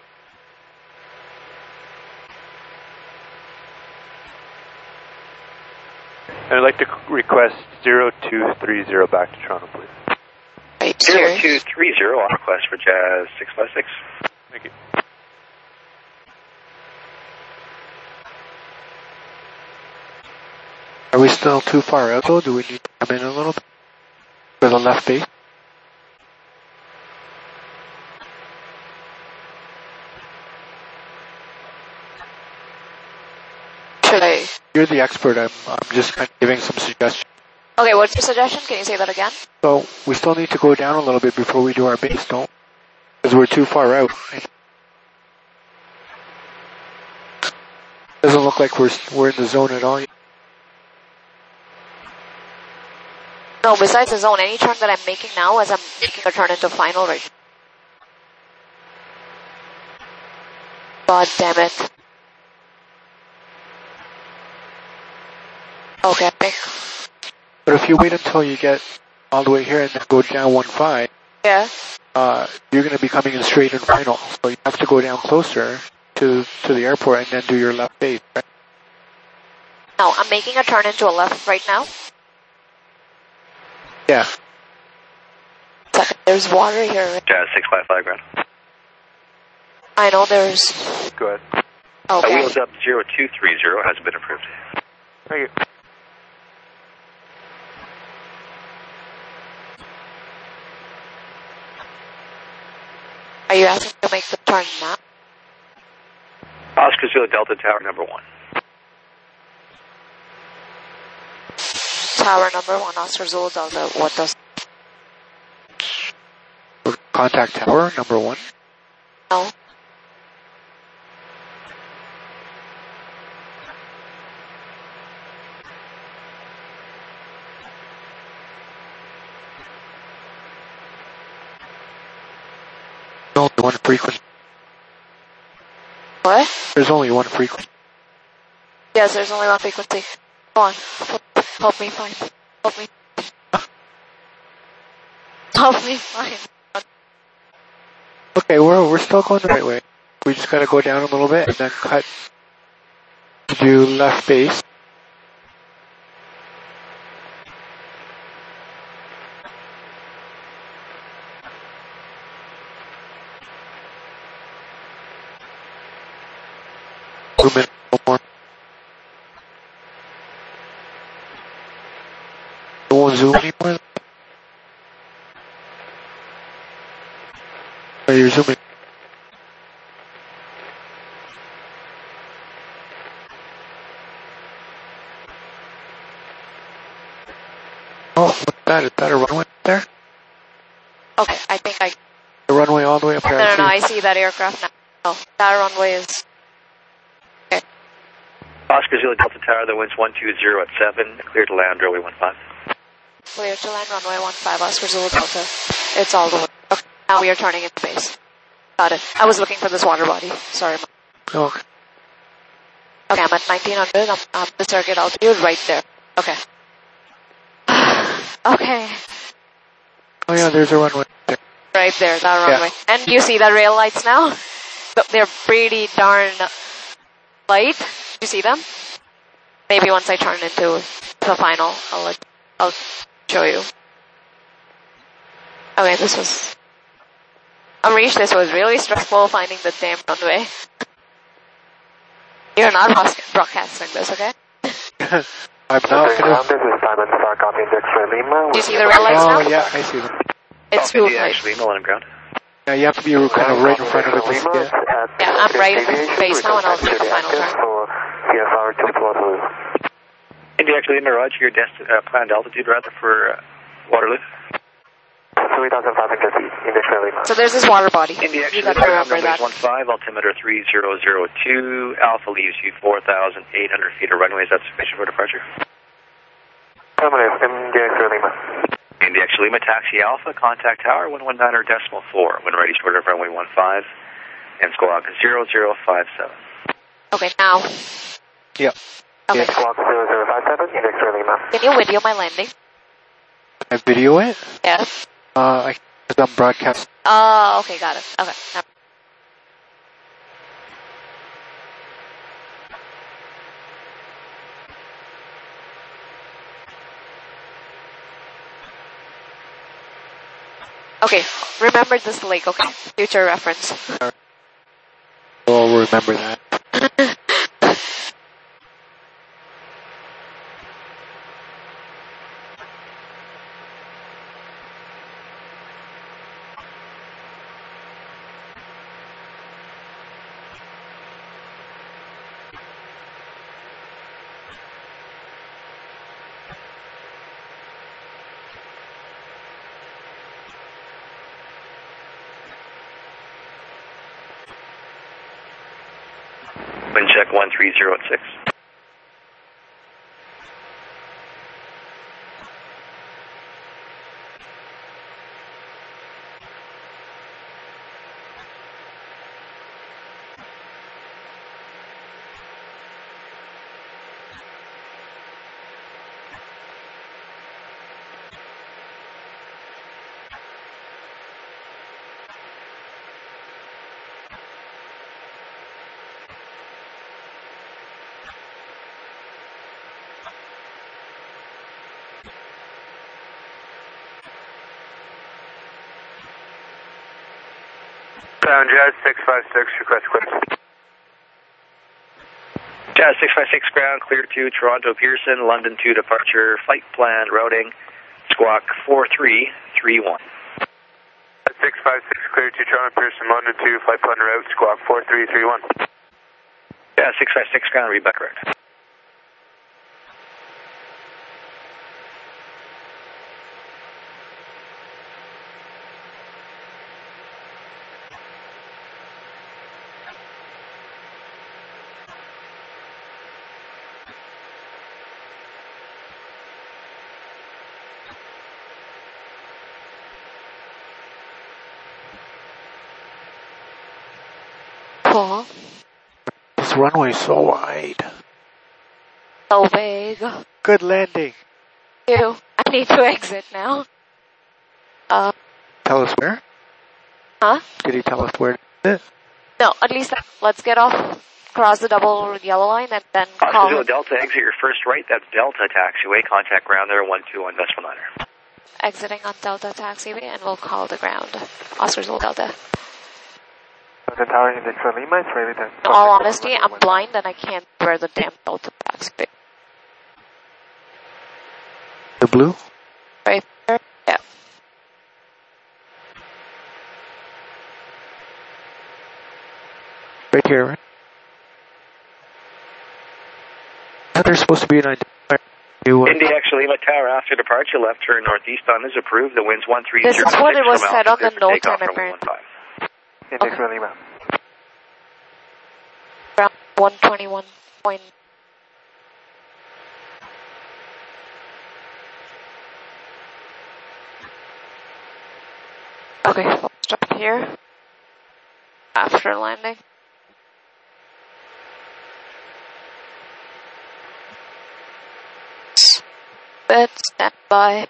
I'd like to request 0230 back to Toronto, please. 0230 on request for Jazz 656. Thank you. Are we still too far out though? Do we need to come in a little bit? For the left base? Should I? You're the expert. I'm just kind of giving some suggestions. Okay, what's your suggestion? Can you say that again? So we still need to go down a little bit before we do our base, don't? Because we're too far out. Right? Doesn't look like we're in the zone at all. No, besides the zone, any turn that I'm making now as I'm making a turn into final right. God damn it. Okay. But if you wait until you get all the way here and then go down 1.5, yeah, you're going to be coming in straight in final. So you have to go down closer to the airport and then do your left base, right? No, I'm making a turn into a left right now. Yeah. There's water here. Right? Jazz 655 ground. I know there's... Go ahead. Okay. Wheels up 0230 has been approved. Thank you. Are you asking to make the turn now? Oscar Zulu Delta Tower number 1. Tower number 1, Oscar Zulu Delta. What does? Contact tower number 1. No. Only one frequency. What? There's only one frequency. Yes, there's only one frequency. Go on. Help me find. Help me. Help me find. Okay, we're still going the right way. We just gotta go down a little bit and then cut to do left base. Zoom in a little more. It won't zoom anymore. Oh, you're zooming. Oh, what's that? Is that a runway there? Okay, I think I... The runway all the way up here. No, I see that aircraft now. No, that runway is... Okay. Oscar Zulu Delta Tower, the wind's 120 at 7, clear to land, runway 15. Clear to land, runway 15, Oscar Zulu Delta. It's all the way. Okay, now we are turning into base. Got it. I was looking for this water body. Sorry. Okay. Okay, I'm at 1900. I'm the circuit altitude right there. Okay. Okay. Oh yeah, there's a runway there. Right there, that runway. And you see the rail lights now? They're pretty darn light. You see them? Maybe once I turn into the final, I'll show you. Okay, Amrish, this was really stressful finding the damn runway. You're not broadcasting this, okay? I'm not gonna... This is Simon Star, copy X-ray Lima. Do you see the red lights now? Oh yeah, I see them. It's smooth light. Actually, Lima on ground. Yeah, you have to be kind of right in front of it. Yeah, I'm right in the base now and I'll take the final turn. CFR 2 India actually Lima, roger, your planned altitude rather for Waterloo. 3,500 feet, India Lima. So there's this water body. India You actually gotta remember runway that. 15, altimeter 3002, Alpha leaves you 4,800 feet of runway. Is that sufficient for departure? Affirmative, India Lima. India Lima, taxi Alpha, contact tower 119.4. When ready, short of runway 15, and squawk 0057. Okay, now. Yeah. Okay. Squawk 0057, India Lima. Can you video my landing? I video it? Yes. I'm broadcasting. Oh, okay, got it. Okay. Okay, remember this lake, okay? Future reference. We'll remember that. Wind check 130 at 6. Ground Jet 656, request clearance. Jazz 656 ground, clear to Toronto Pearson, London 2 departure, flight plan, routing, squawk 4331. 656 clear to Toronto Pearson, London 2, flight plan route, squawk 4331. Jazz 656 ground, read back correct. Cool. This runway is so wide. So big. Good landing. I need to exit now. Tell us where? Huh? Did he tell us where it is? No, at least let's get off, cross the double yellow line, and then call. Oscar Delta, exit your first right, that's Delta taxiway, contact ground there, 121 decimal niner. Exiting on Delta taxiway, and we'll call the ground. Oscar Zulu Delta. The tower is extra Lima, it's ready to... In all honesty, I'm blind and I can't wear the damn Delta taxiway. The blue? Right there? Yeah. Right here, right? There's supposed to be an identifier. Indy actually Lima Tower after departure, left turn northeast on is approved. The wind's 130. This is what it was said on the note time apparently. Index Lima. Around 121 point. Okay, we'll stop here after landing. Bed, stand by.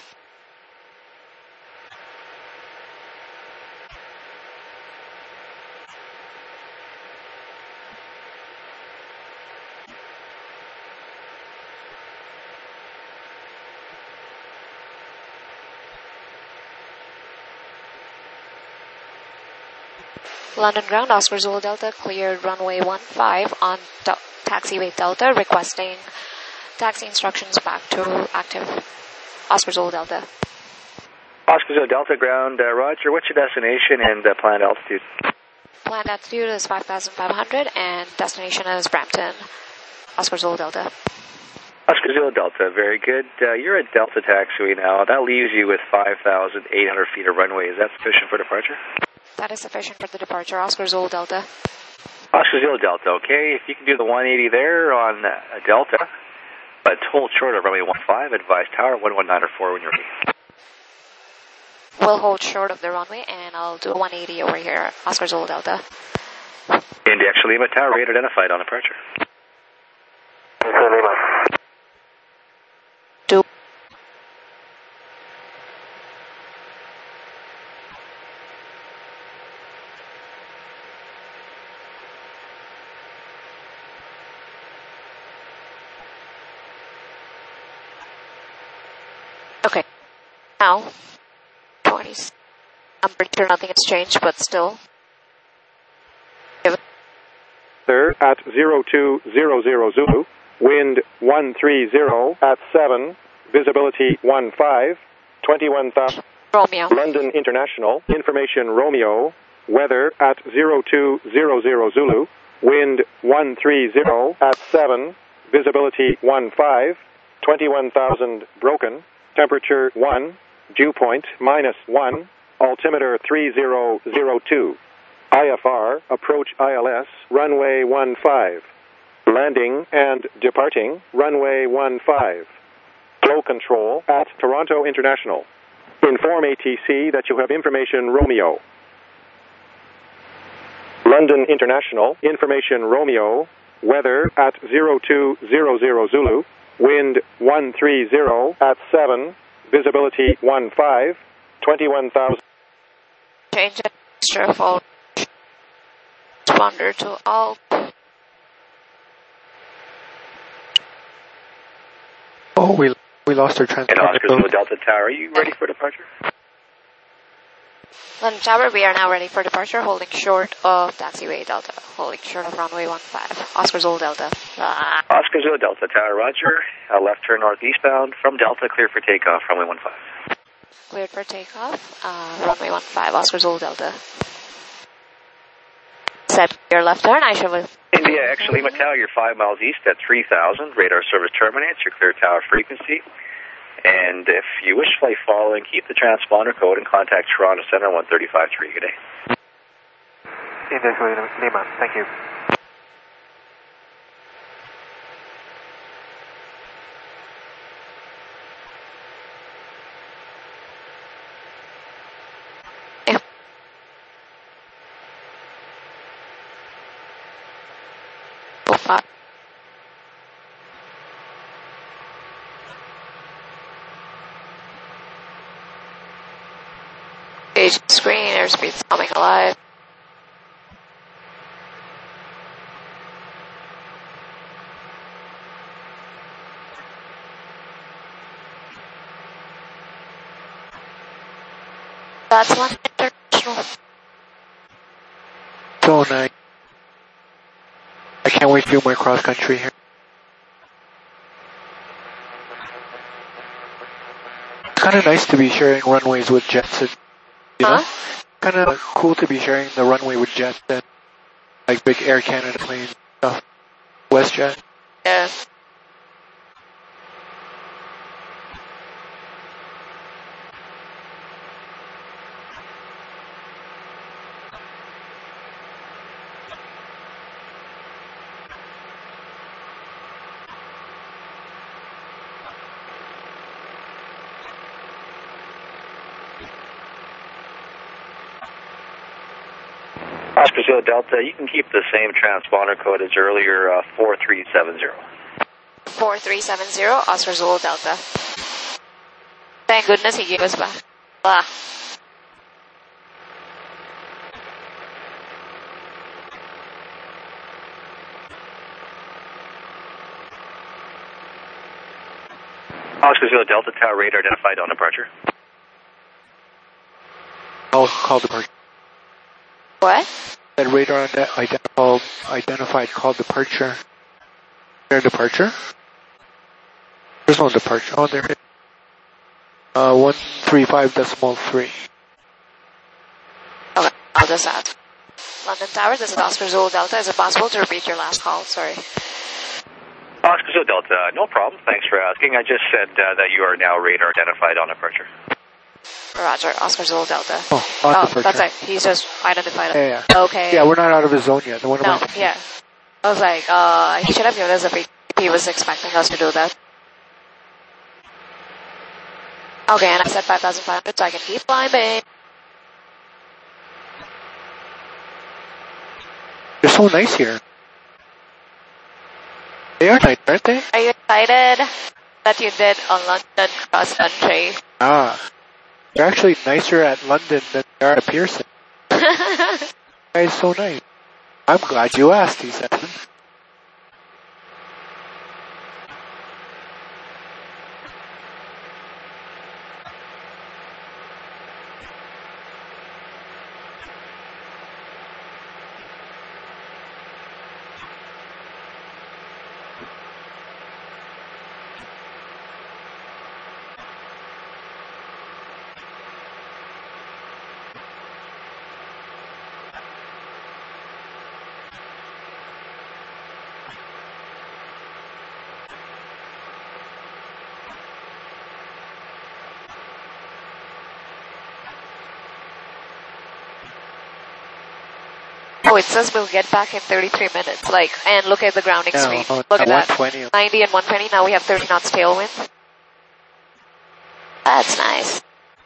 London ground, Oscar Zulu Delta, cleared runway 15 on taxiway Delta, requesting taxi instructions back to active. Oscar Zulu Delta. Oscar Zulu Delta ground, Roger, what's your destination and planned altitude? Planned altitude is 5,500 and destination is Brampton. Oscar Zulu Delta. Oscar Zulu Delta, very good. You're at Delta taxiway now. That leaves you with 5,800 feet of runway. Is that sufficient for departure? That is sufficient for the departure. Oscar Zulu Delta. Oscar Zulu Delta, okay. If you can do the 180 there on Delta, but hold short of runway 15, advise tower 11904 when you're ready. We'll hold short of the runway and I'll do a 180 over here. Oscar Zulu Delta. Indy actually Lima Tower, rate identified on departure. Lima. Okay. Now, 20. I'm pretty sure nothing has changed, but still. There at 0200 Zulu, wind 130 at 7, visibility 15, 21,000. Romeo. London International, information Romeo, weather at 0200 Zulu, wind 130 at 7, visibility 15, 21,000 broken. Temperature 1, dew point -1, altimeter 3002. IFR, approach ILS, runway 15. Landing and departing, runway 15. Flow control at Toronto International. Inform ATC that you have information Romeo. London International, information Romeo, weather at 0200 Zulu, wind 130 at 7, visibility 15, 21,000. Change it. Extra full. Responder to all. Oh, we lost our transmitter. And Oscar Zulu Delta Tower, are you ready for departure? London Tower, we are now ready for departure, holding short of taxiway Delta, holding short of runway 15. Oscar Zulu Delta. Oscar Zulu Delta Tower, roger. Left turn northeastbound from Delta, clear for takeoff, runway 15. Cleared for takeoff, runway 15, Oscar Zulu Delta. Set your left turn, I shall... India, X Lima Tower, you're 5 miles east at 3,000. Radar service terminates, your clear tower frequency. And if you wish to fly following, keep the transponder code and contact Toronto Center 135.3. Good day. India Lima, thank you. Stage screen, airspeed's coming alive. That's London International. So nice. I can't wait to do my cross country here. Kind of nice to be sharing runways with jets. You know? Kind of cool to be sharing the runway with jets and like big Air Canada planes and stuff. WestJet. Yeah. Oscar Zulu Delta, you can keep the same transponder code as earlier, 4370. 4370, Oscar Zulu Delta. Thank goodness he gave us back. Oscar Zulu Delta Tower, radar identified on departure. I'll call departure. What? That radar identified call departure. Is there a departure? There's no departure. Oh, there is. 135.3. Okay, I'll just add. London Tower, this is Oscar Zulu Delta. Is it possible to repeat your last call? Sorry. Oscar Zulu Delta, no problem. Thanks for asking. I just said that you are now radar identified on departure. Roger, Oscar Zulu Delta. Oh, that's it. He's just identified. Yeah. Okay. Yeah, we're not out of his zone yet. Yeah. I was like, he should have given us if he was expecting us to do that. Okay, and I said 5,500, so I can keep climbing. They're so nice here. They are nice, aren't they? Are you excited that you did a London cross country? They're actually nicer at London than they are at Pearson. That is so nice. I'm glad you asked, he said. Oh, it says we'll get back in 33 minutes. And look at the grounding speed. Look at that. 120. 90 and 120. Now we have 30 knots tailwind. That's nice.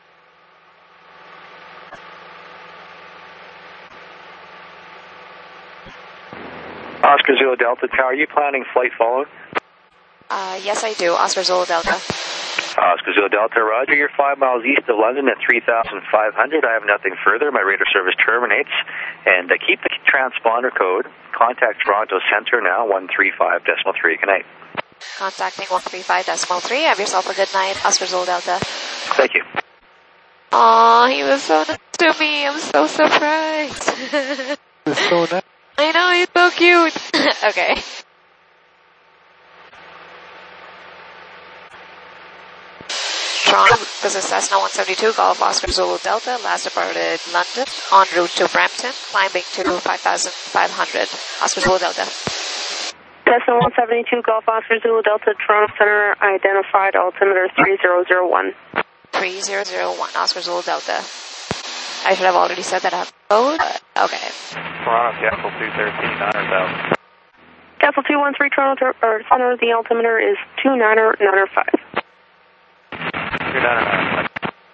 Oscar Zulu Delta Tower, are you planning flight following? Yes, I do. Oscar Zulu Delta. Oscar Zulu Delta, roger. You're 5 miles east of London at 3,500. I have nothing further. My radar service terminates. And keep the transponder code. Contact Toronto Center now, 135.3. Good night. Contacting 135.3. Have yourself a good night. Oscar Zulu Delta. Thank you. Aw, he was so nice to me. I'm so surprised. He was so nice. I know, he's so cute. Okay. Toronto, this is Cessna 172, Golf Oscar Zulu Delta, last departed London, en route to Brampton, climbing to 5,500, Oscar Zulu Delta. Cessna 172, Golf Oscar Zulu Delta, Toronto Center, identified altimeter 3001. 3001, Oscar Zulu Delta. I should have already said that I have code, but okay. Toronto, Castle 213, 900,000. Castle 213, Toronto Center, the altimeter is 2995. 2995.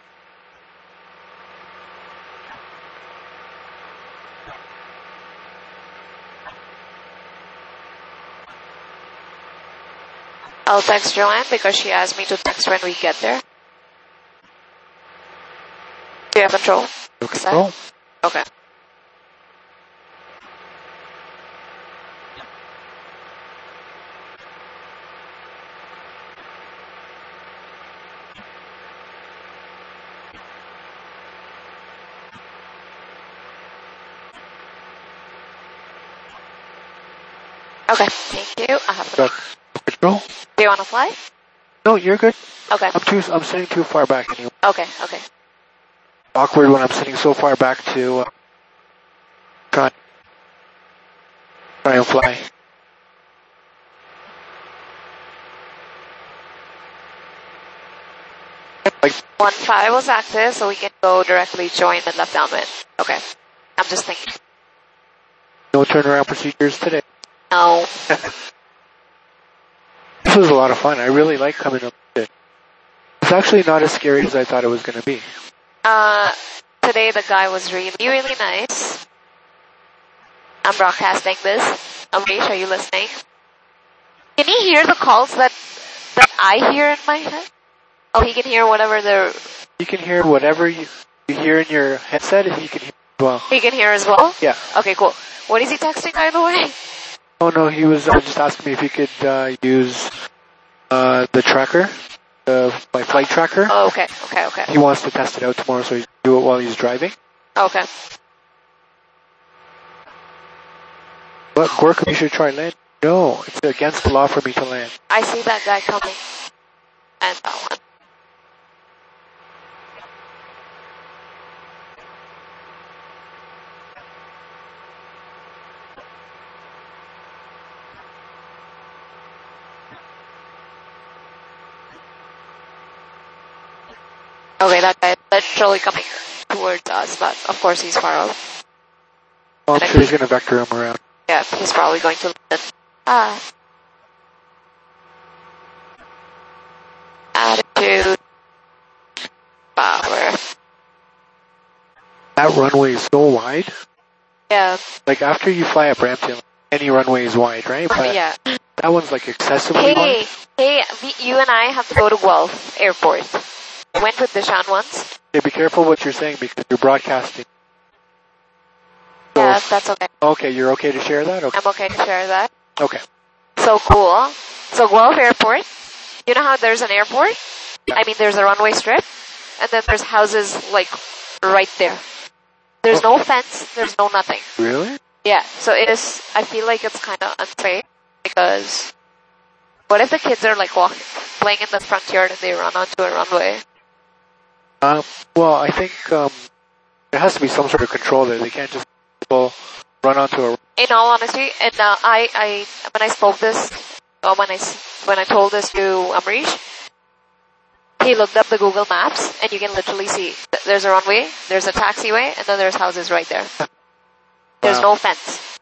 I'll text Joanne because she asked me to text when we get there. Do you have control? Control. Okay. Okay, thank you. I have the Control. Do you want to fly? No, you're good. Okay. I'm sitting too far back anyway. Okay, okay. Awkward when I'm sitting so far back to try and fly. Like 1-5 was active, so we can go directly join the left downwind. Okay. I'm just thinking. no turnaround procedures today. No. This was a lot of fun. I really like coming up with it. It's actually not as scary as I thought it was going to be. Today the guy was really, really nice. I'm broadcasting this. Amrish, are you listening? Can he hear the calls that I hear in my head? Oh, he can hear whatever You can hear whatever you hear in your headset, and he can hear as well. He can hear as well? Yeah. Okay, cool. What is he texting, by the way? Oh no, he was just asking me if he could use the tracker, my flight tracker. Oh, okay. He wants to test it out tomorrow, so he's do it while he's driving. Okay. But Gorkum, you should try land. No, it's against the law for me to land. I see that guy coming. And that one. Okay, that guy is literally coming towards us, but of course he's far off. Well, I'm sure he's going to vector him around. Yeah, he's probably going to London. Attitude. Power. That runway is so wide. Yeah. Like after you fly at Brampton, any runway is wide, right? But yeah. That one's like excessively wide. Hey, you and I have to go to Guelph Airport. I went with Deshaun once. Okay, be careful what you're saying because you're broadcasting. So, yeah, that's okay. Okay, you're okay to share that? Okay. I'm okay to share that. Okay. So cool. So Guelph Airport, you know how there's an airport? Yeah. I mean, there's a runway strip, and then there's houses like right there. There's no fence, there's no nothing. Really? Yeah, so it is, I feel like it's kind of unfair because what if the kids are like playing in the front yard and they run onto a runway? Well, I think there has to be some sort of control there. They can't just run onto a... In all honesty, and I when I spoke this, or when I told this to Amrish, he looked up the Google Maps, and you can literally see there's a runway, there's a taxiway, and then there's houses right there. There's no fence.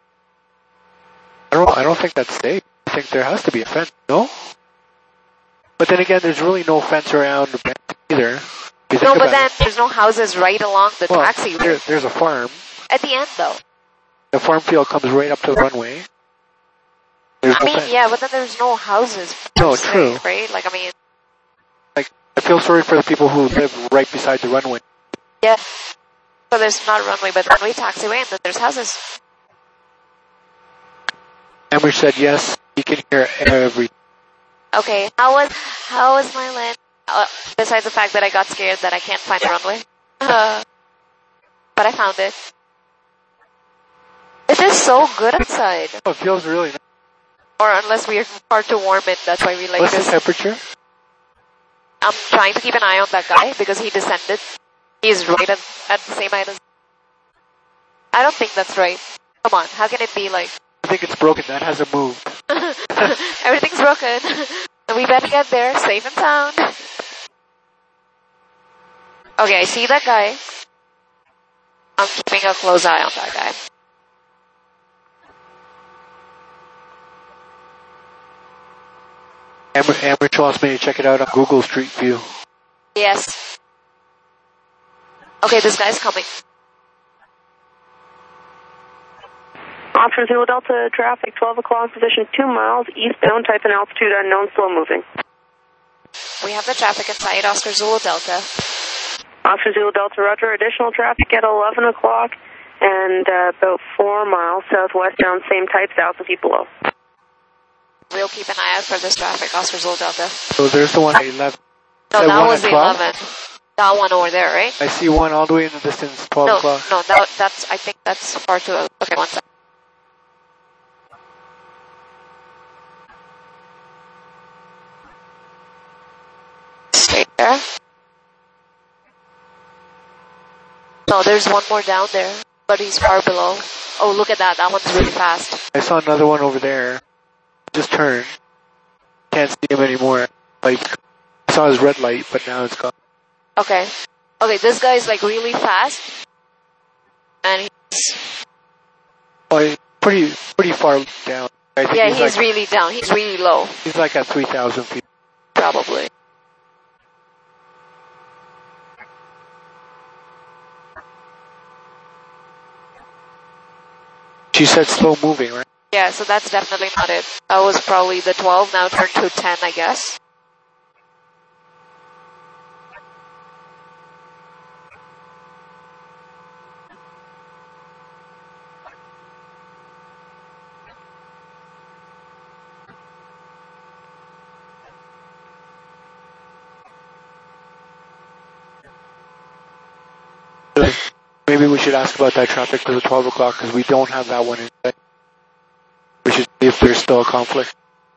I don't think that's safe. I think there has to be a fence, no? But then again, there's really no fence around either. No, but then there's no houses right along the taxiway. There's a farm. At the end, though. The farm field comes right up to the runway. Yeah, but then there's no houses. No, true. Right? Like, I mean... Like, I feel sorry for the people who live right beside the runway. Yeah. So there's not a runway, but runway, taxiway, and then there's houses. Amber said yes, he can hear everything. Okay, how was my land? besides the fact that I got scared that I can't find the runway. But I found it. It is so good outside. Oh, it feels really nice. Or unless we are far too warm it, that's why we like What's this. the temperature? I'm trying to keep an eye on that guy because he descended. He's right at the same height as... I don't think that's right. Come on, how can it be like... I think it's broken. That hasn't moved. Everything's broken. And we better get there safe and sound. Okay, I see that guy. I'm keeping a close eye on that guy. Ambridge wants me to check it out on Google Street View. Yes. Okay, this guy's coming. Officer Zulu Delta traffic, 12 o'clock, position 2 miles, eastbound, type and altitude unknown, slow moving. We have the traffic inside Oscar Zulu Delta. Officer Zulu Delta, roger, additional traffic at 11 o'clock and about 4 miles southwest down, same type, south of feet below. We'll keep an eye out for this traffic, Oscar Zulu Delta. So there's the one at 11. No, that was the 11. That one over there, right? I see one all the way in the distance, 12 o'clock. No, that's, I think that's far too, okay, one second. Straight there. No, there's one more down there, but he's far below. Oh, look at that, that one's really fast. I saw another one over there. Just turned. Can't see him anymore. Like, I saw his red light, but now it's gone. Okay. Okay, this guy is like really fast. And he's... Oh, he's pretty far down. I think yeah, he's like, really down. He's really low. He's like at 3,000 feet. Probably. She said slow moving, right? Yeah, so that's definitely not it. That was probably the 12, now turned to 10, I guess. Maybe we should ask about that traffic for the 12 o'clock because we don't have that one in play. We should see if there's still a conflict.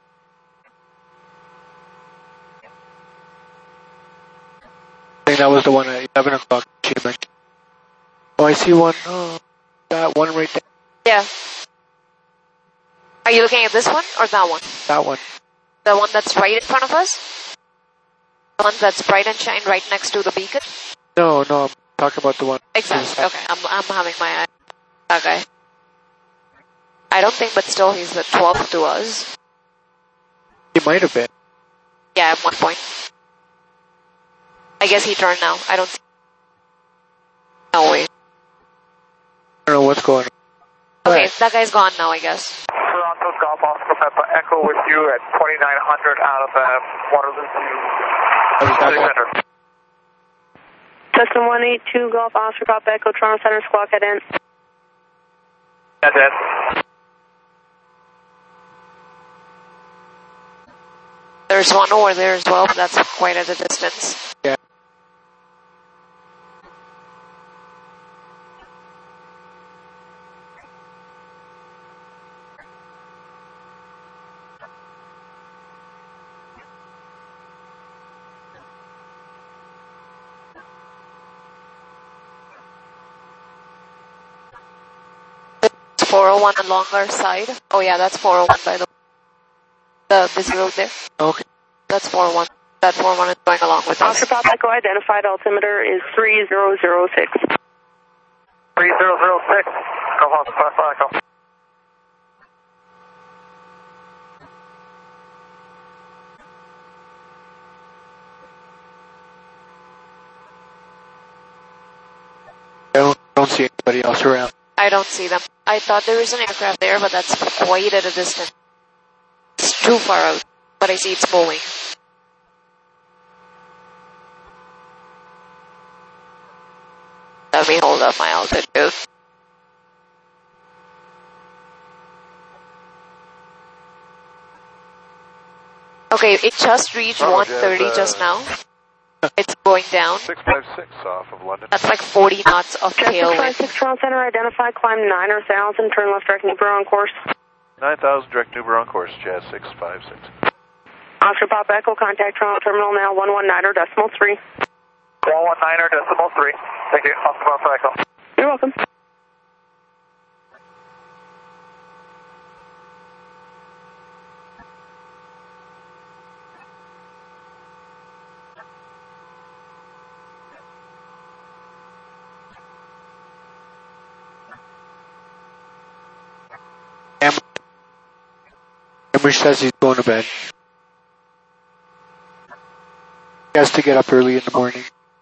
I think that was the one at 11 o'clock she mentioned. Oh, I see one. Oh, that one right there. Yeah. Are you looking at this one or that one? That one. The one that's right in front of us? The one that's bright and shine right next to the beacon? No, I'm talking about the one. Exactly. Okay, I'm having my eye on that guy. I don't think, but still he's the 12th to us. He might have been. Yeah, at one point. I guess he turned now. I don't see. No way. I don't know what's going on. Okay, that guy's gone now, I guess. Toronto Golf Oscar Pepper Echo with you at 2900 out of Waterloo to Center. Cessna 182 Golf Oscar Golf Echo Toronto Center Squawk Head in. That's it. There's one over there as well, but that's quite at a distance. Yeah. It's 401 on longer side. Oh yeah, that's 401 by the busy road there. Okay. That's 401. That 401 is going along with us. Oscar Pop Echo identified altimeter is 3006. 3006. Go on, Papa Echo. I don't see anybody else around. I don't see them. I thought there was an aircraft there, but that's quite at a distance. It's too far out, but I see it's moving. Let me hold up my altitude. Okay, it just reached 130 just now. It's going down. 656 off of London. That's like 40 knots of tailwind. 656 Toronto Center, identify, climb 9,000, turn left direct Newborough on course. 9,000 direct Newborough on course, Jazz 656. Oscar Pop Echo, contact Toronto Terminal now, 119.3. 119.3. Thank you, Oscar Pop Echo. You're welcome. Emrich says he's going to bed. He has to get up early in the morning.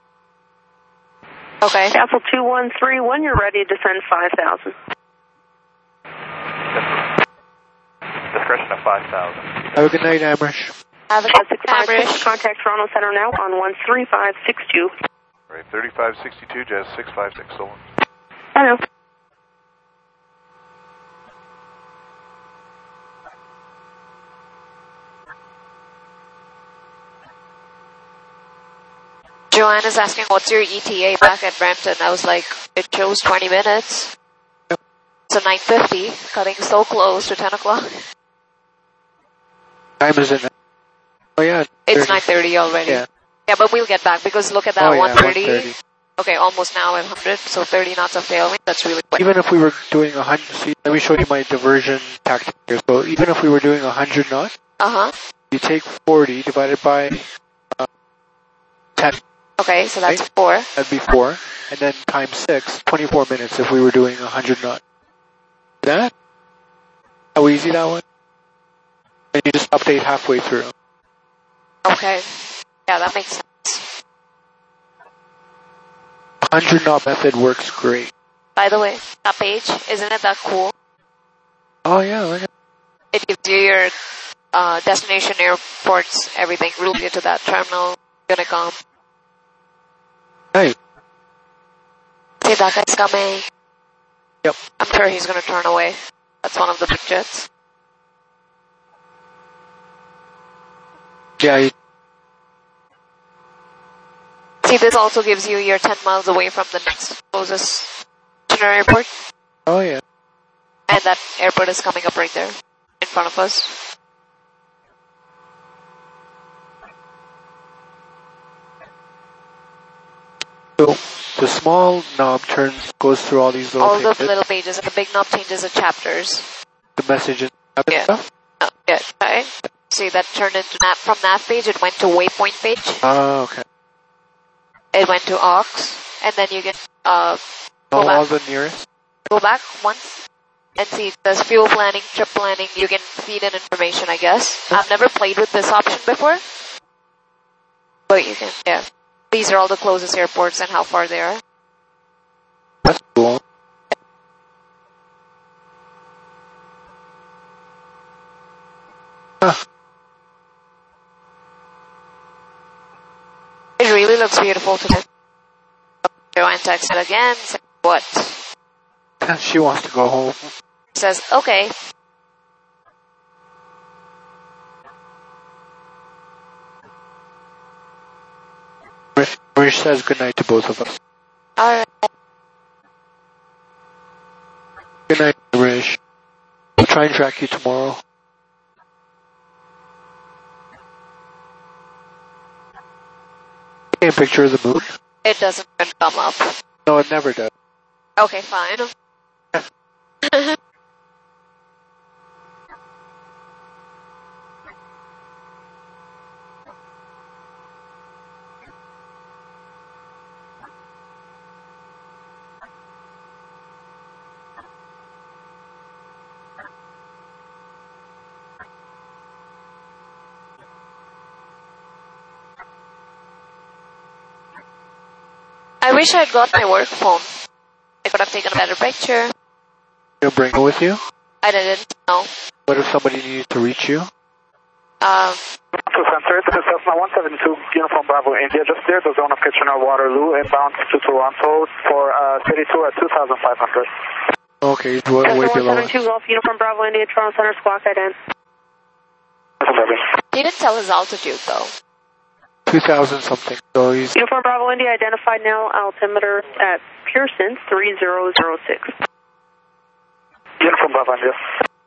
Okay. Castle 213, when you're ready, descend 5,000. Discretion of 5,000. Have a good night, Emrich. Have a good night, Emrich. Contact Toronto Center now on 13562. Right, 3562, Jazz 656, Solon. Hello. Joanne is asking, what's your ETA back at Brampton? I was like, it shows 20 minutes. It's a 9:50, cutting so close to 10 o'clock. Time is it? Oh yeah. It's 9:30 already. Yeah, but we'll get back because look at that, 130. 130. Okay, almost now at 100, so 30 knots of tailwind. That's really quick. Even if we were doing 100, see, let me show you my diversion tactic here. So even if we were doing 100 knots, you take 40 divided by 10. Okay, so that's right? 4. That'd be 4. And then times 6, 24 minutes if we were doing 100 knots. That? How easy that was? And you just update halfway through. Okay. Yeah, that makes sense. 100 knot method works great. By the way, that page, isn't it that cool? Oh yeah, look at it. Gives you your destination, airports, everything related to that terminal, Unicom. Hey. See, that guy's coming. Yep. I'm sure he's going to turn away. That's one of the big jets. Yeah. See, this also gives you you're 10 miles away from the next closest general airport. Oh yeah. And that airport is coming up right there in front of us. So the small knob goes through all these little pages. All the little pages, and the big knob changes the chapters. The messages and stuff? Yeah, okay. See, that turned into from that page, it went to waypoint page. Oh, okay. It went to aux, and then you can go back. All the nearest? Go back once and see it says fuel planning, trip planning. You can feed in information, I guess. I've never played with this option before. But you can, yeah. These are all the closest airports and how far they are. That's cool. Huh. It really looks beautiful today. Joanne texted again. Said, what? She wants to go home. Says, okay. Rish says goodnight to both of us. Alright. Good night, Rish. I'll try and track you tomorrow. Take a picture of the moon. It doesn't come up. No, it never does. Okay, fine. I wish I'd got my work phone. I could have taken a better picture. You'll bring it with you? I didn't, no. What if somebody needed to reach you? Center, this is Cessna 172, Uniform Bravo India, just cleared the zone of Kitchener-Waterloo, inbound to Toronto for 32 at 2,500. Okay, it's way below. 172 Golf, Uniform Bravo India, Toronto Center, squawk ident. He didn't tell his altitude, though. 2,000 something. So he's Uniform Bravo India, identified now, altimeter at Pearson 3006. Uniform Bravo India.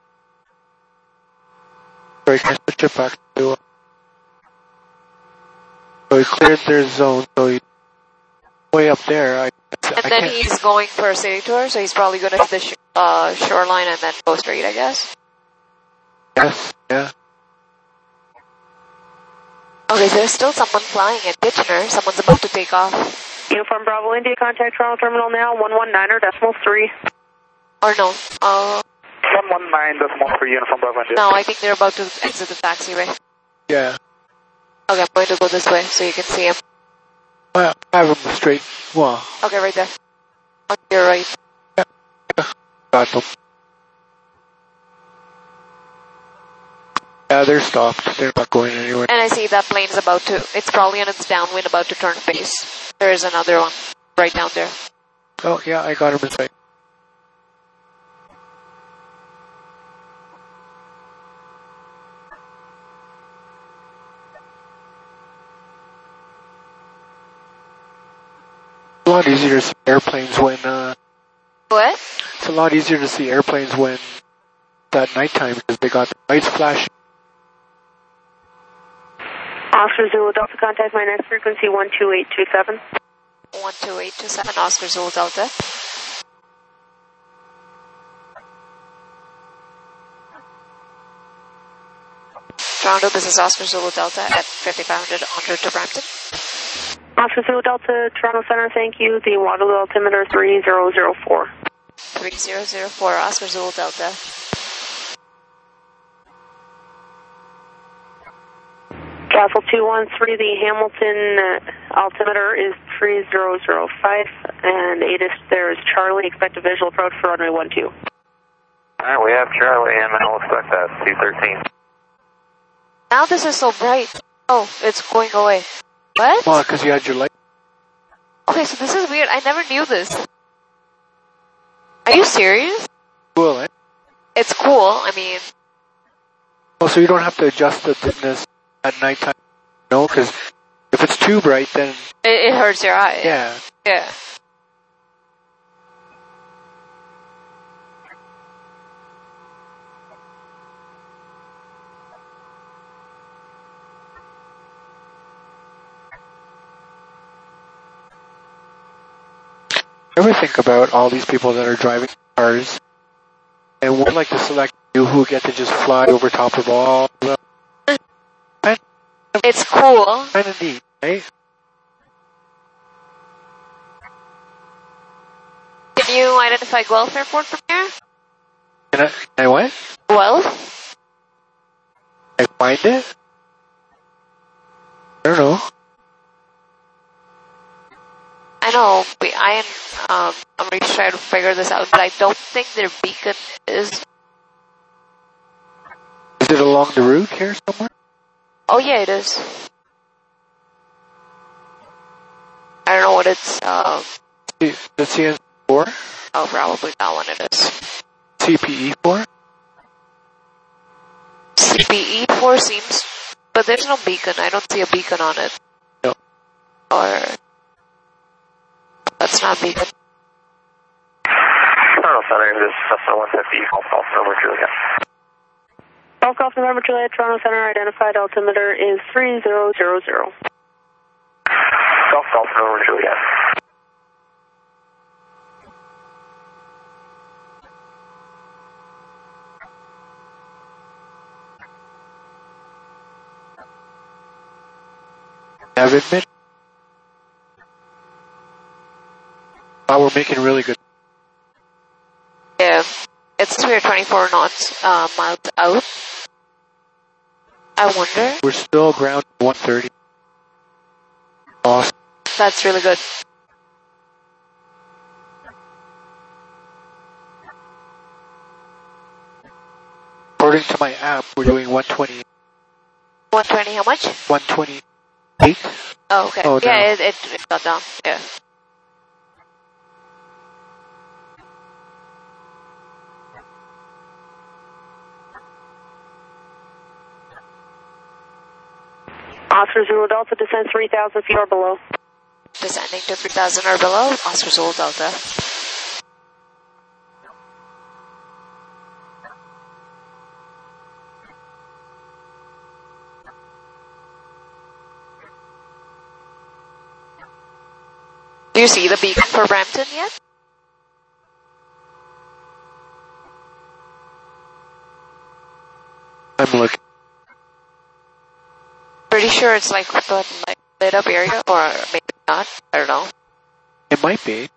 sorry, can I switch it back to so he cleared their zone, so he's way up there. And then he's going for a city tour, so he's probably going to hit the shoreline and then go straight, I guess. Yes, yeah. Okay, so there's still someone flying at Kitchener. Someone's about to take off. Uniform Bravo India, contact Toronto Terminal now, 119.3. Or no, 119.3 Uniform Bravo India. no, I think they're about to exit the taxiway. Yeah. Okay, I'm going to go this way so you can see him. Well, I have him straight. Well, Okay, right there. On your right. got them. Yeah, they're stopped. They're not going anywhere. And I see that plane's about to, it's probably on its downwind about to turn face. There is another one right down there. Oh, yeah, I got him in sight. It's a lot easier to see airplanes when, What? it's a lot easier to see airplanes when it's at nighttime because they got the lights flashing. Oscar Zulu Delta, contact my next frequency 12827. 12827, Oscar Zulu Delta. Toronto, this is Oscar Zulu Delta at 5500 en route to Brampton. Oscar Zulu Delta, Toronto Center, thank you. The Waterloo altimeter 3004. 3004, Oscar Zulu Delta. Castle 213, the Hamilton altimeter is 3005, and ATIS there is Charlie, expect a visual approach for runway 12. Alright, we have Charlie and I'll expect that, 213. Now this is so bright. Oh, it's going away. What? Well, because you had your light. Okay, so this is weird. I never knew this. Are you serious? Cool, eh? It's cool. I mean, Oh, so you don't have to adjust the dimness at nighttime, no? Because if it's too bright, then it hurts your eye. yeah. Yeah. Ever think about all these people that are driving cars and would like to select you who get to just fly over top of all of them? It's cool. Kind of neat, right? Can you identify Guelph Airport from here? Can I what? Guelph? I find it? I don't know. I know, but I'm really trying to figure this out, but I don't think their beacon is. Is it along the route here somewhere? Oh yeah, it is. I don't know what it's, The CN4? oh, probably that one it is. CPE4? CPE4 seems, but there's no beacon. I don't see a beacon on it. No. Or, that's not beacon. Toronto Center, this is Cessna 150, Golf November Juliet. Golf November Juliet, Toronto Center, identified altimeter is 3000. Golf November Juliet. Have it been? Oh, we're making really good. Yeah, it's 24 knots, miles out. I wonder. We're still ground 130. Awesome. That's really good. According to my app, we're doing 120. 120, how much? 128. Oh, okay. Oh, yeah, no. it got down. Yeah. Oscar Zulu Delta, descend 3,000 feet or below. Descending to 3,000 or below, Oscar Zulu Delta. Do you see the beacon for Brampton yet? I'm looking. Pretty sure it's like the lit up area, or maybe not. I don't know. It might be.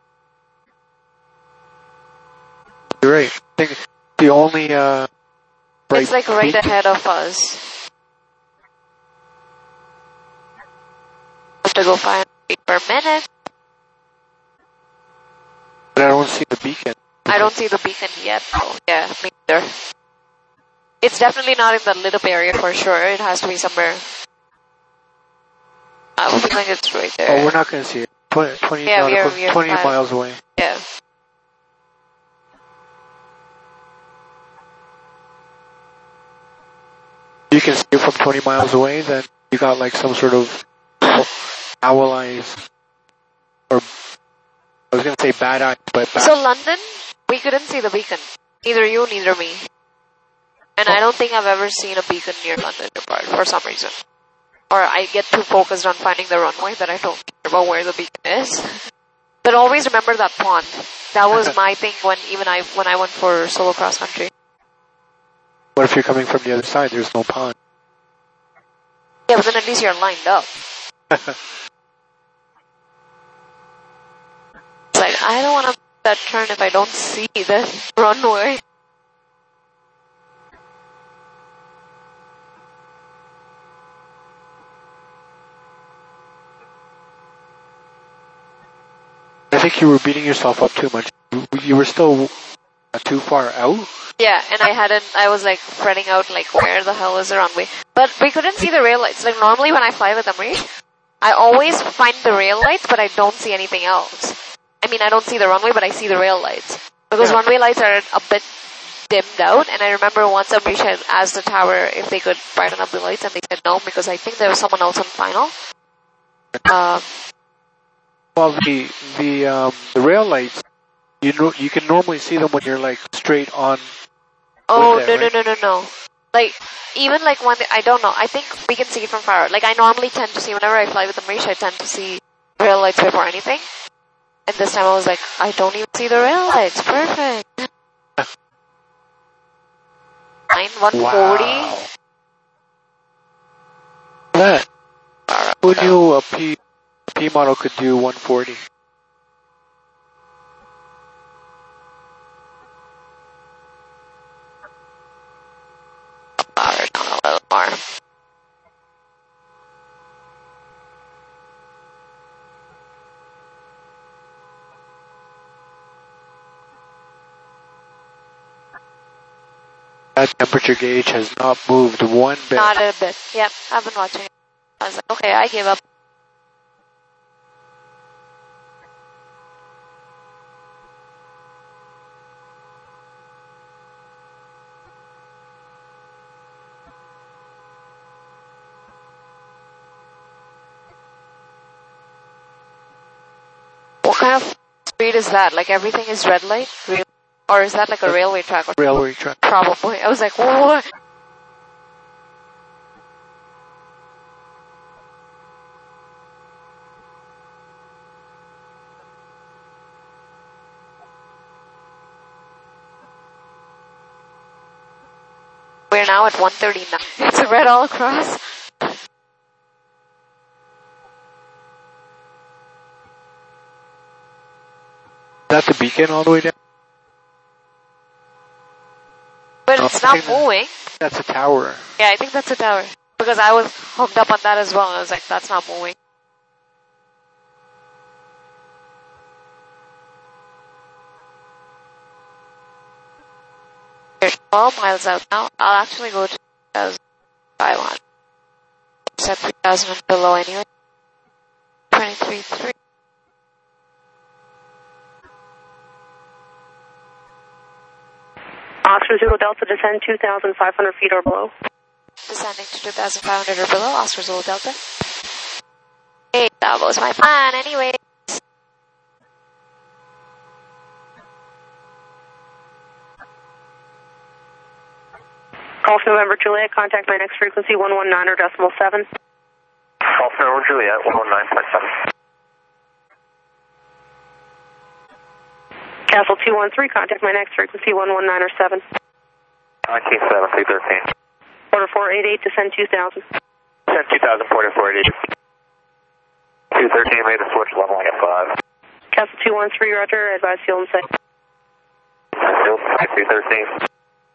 You're right. I think the only bright it's like right beacon ahead of us. Have to go 5 feet per minute. But I don't see the beacon. I don't see the beacon yet. Oh, yeah, me either. It's definitely not in the lit up area for sure. It has to be somewhere. I don't think it's right there. Oh, we're not going to see it. 20 Yeah, we are 20 5. miles away. Yeah. You can see it from 20 miles away, then you got like some sort of owl eyes. Or, I was going to say bad eyes, but bad. So London, we couldn't see the beacon. Neither you, neither me. And I don't think I've ever seen a beacon near London Airport for some reason. Or I get too focused on finding the runway that I don't care about where the beacon is. But always remember that pond. That was my thing when I went for solo cross country. What if you're coming from the other side? There's no pond. Yeah, but then at least you're lined up. It's like, I don't want to make that turn if I don't see the runway. I think you were beating yourself up too much. You were still too far out. Yeah, and I was like fretting out like where the hell is the runway. But we couldn't see the rail lights. Like normally when I fly with Emirates, I always find the rail lights but I don't see anything else. I mean I don't see the runway but I see the rail lights. Because runway lights are a bit dimmed out, and I remember once Emirates had asked the tower if they could brighten up the lights and they said no because I think there was someone else on final. Well, the rail lights, you can normally see them when you're like straight on. Oh, with it, right? no. Like, even like when, I don't know, I think we can see it from far. Like, I normally tend to see, whenever I fly with the Marisha, I tend to see rail lights before anything. And this time I was like, I don't even see the rail lights. Perfect. 140. Wow. That. Who knew a P model could do 140? Power down a little more. That temperature gauge has not moved one bit. Not a bit. Yep, I've been watching it. I was like, okay, I gave up. What kind of speed is that? Like everything is red light? Or is that like a railway track? Railway track. Probably. I was like, what? We're now at 139. It's red all across. Is that the beacon all the way down? But it's not moving. That's a tower. Yeah, I think that's a tower. Because I was hooked up on that as well. I was like, that's not moving. We're 12 miles out now. I'll actually go to 2,500. It's at 3,000 and below anyway. 23.3. Oscar Zulu Delta, descend 2,500 feet or below. Descend descending to 2,500 or below, Oscar Zulu Delta. Hey, that was my plan anyway. Golf November Juliet, contact my next frequency 119 or decimal 7. Golf November Juliet, 119.7. Castle 213, contact my next frequency 119 or 7. 19.7, 313. Order 488, descend 2,000. Descend 2,000, order 488. 213, made the switch, level at 5. Castle 213, roger, advise field and sight. Field, 213.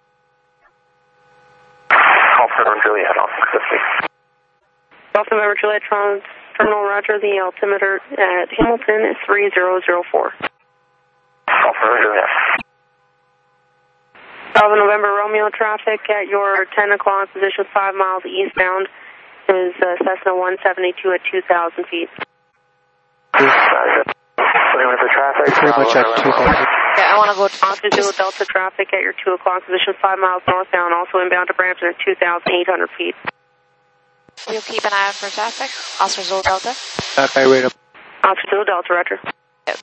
Golf November Juliet, on 50. Golf November Juliet, terminal roger, the altimeter at Hamilton is 3004. Golf November Juliet. Bravo November Romeo traffic at your 10 o'clock position 5 miles eastbound is Cessna 172 at 2,000 feet. The traffic. Pretty much at 2,000. Yeah, I want to go to Oscar Zulu Delta traffic at your 2 o'clock position 5 miles northbound, also inbound to Brampton at 2,800 feet. We'll keep an eye out for traffic. Oscar Zulu Delta. That guy right up. Oscar Zulu Delta, roger. Yep.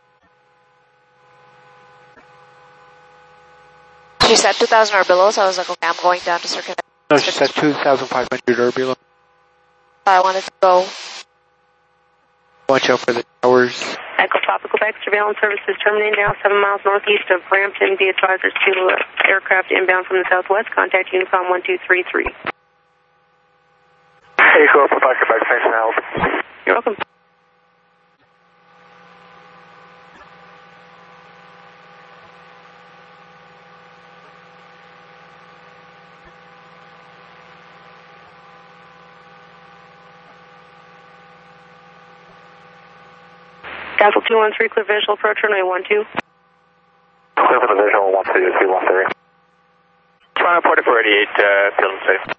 She said 2,000 or below, so I was like, okay, I'm going down to circuit. No, she said 2,500 or below. I wanted to go. Watch out for the towers. Echo Papa Quebec surveillance services terminating now 7 miles northeast of Brampton. Be advised there's 2 aircraft inbound from the southwest. Contact Unicom 1233. Echo Papa Quebec, thanks for help. You're welcome. Castle 213, clear visual, approach runway 12. Clear for the visual, 12213. Final port 488, field and safe.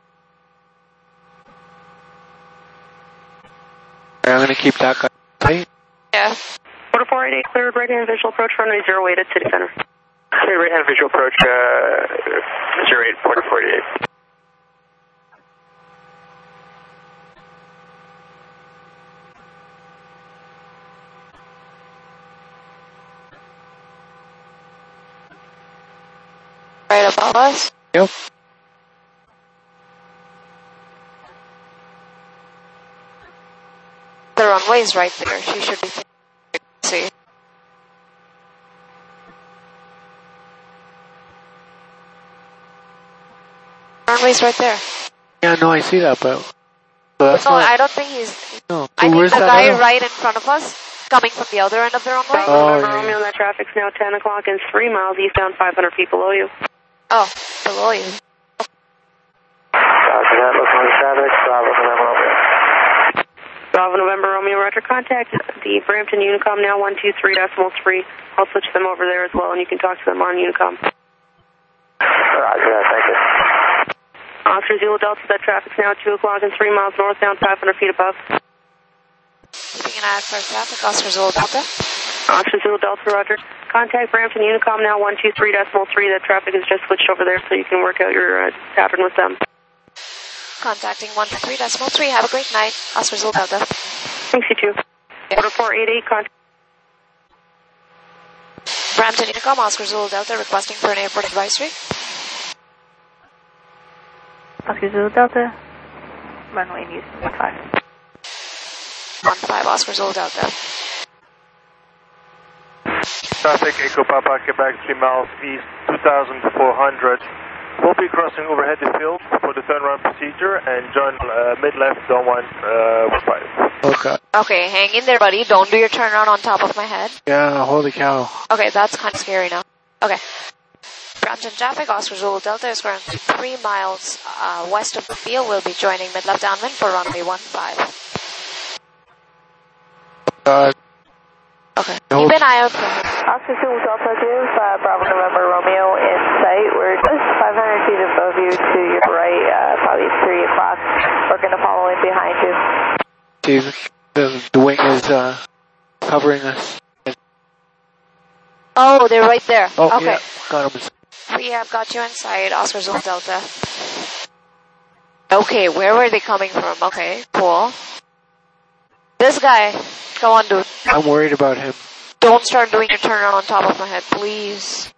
I'm going to keep that guy tight. Yeah. Order 488, cleared right-hand visual approach runway 08 at City Center. Clear right-hand visual approach, 08, port 488. Right above us? Yep. The runway's right there. She should be see. Runway's right there. Yeah, no, I see that, but... So that's No, not, I don't think he's... no. So I think where's the that guy other- right in front of us, coming from the other end of the runway. Oh, yeah, Romeo, that traffic's now 10 o'clock and 3 miles eastbound, 500 feet below you. Oh, below you. Roger that, looking for traffic, Bravo November Romeo. Bravo November Romeo, roger, contact the Brampton Unicom now 123.3. I'll switch them over there as well, and you can talk to them on Unicom. Roger that, thank you. Oscar Zulu Delta, that traffic's now 2 o'clock and 3 miles northbound, 500 feet above. Keeping an eye out for traffic. Oscar Zulu Delta. Oscar Zulu Delta, roger. Contact Brampton Unicom now 123.3. That traffic is just switched over there, so you can work out your pattern with them. Contacting 123.3. Have a great night. Oscar Zulu Delta. Thanks, you too. Order 488, contact Brampton Unicom, Oscar Zulu Delta, requesting for an airport advisory. Oscar Zulu Delta, runway news 15. 15, Oscar Zulu Delta. Traffic, Echo Papa Quebec, 3 miles east, 2,400. We'll be crossing overhead the field for the turnaround procedure and join mid-left on 15. Okay. Okay, hang in there, buddy. Don't do your turnaround on top of my head. Yeah, holy cow. Okay, that's kind of scary now. Okay. Brampton traffic, Oscar Zulu Delta is currently 3 miles west of the field. We'll be joining mid-left downwind for runway 15. Okay. Keep an eye out for her. Oscar Zulu Delta 2, Bravo November Romeo in sight. We're just 500 feet above you to your right, probably 3 o'clock. We're going to follow in behind you. See, the wing is covering us. Oh, they're right there. Oh, okay. yeah, got him. We have got you inside, Oscar Zulu Delta. Okay, where were they coming from? Okay, cool. This guy. Come on, dude. I'm worried about him. Don't start doing your turnaround on top of my head, please.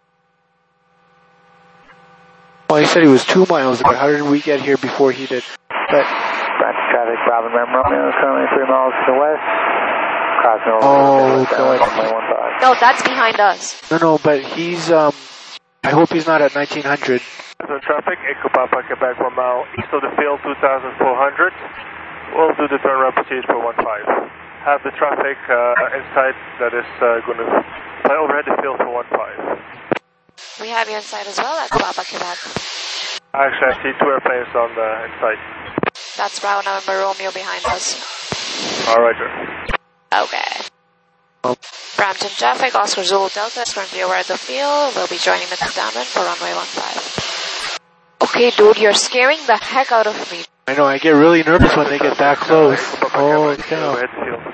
Well, he said he was 2 miles away. How did we get here before he did? But traffic, Bravo November Romeo, currently 3 miles to the west. Crossing over. Oh, God. No, that's behind us. No, but he's, I hope he's not at 1900. Traffic, Echo Papa, Quebec, 1 mile east of the field, 2,400. We'll do the turnaround procedure for 15. Have the traffic inside that is going to fly overhead the field for 15. We have you inside as well at Papa Quebec. Actually, I see 2 airplanes on the inside. That's Bravo November Romeo behind us. All right, sir. Okay. Brampton traffic, Oscar Zulu Delta is currently over at the field. We'll be joining Mr. Damon for runway 15. Okay, dude, you're scaring the heck out of me. I know, I get really nervous when they get that close. Oh, cow. Overhead the field,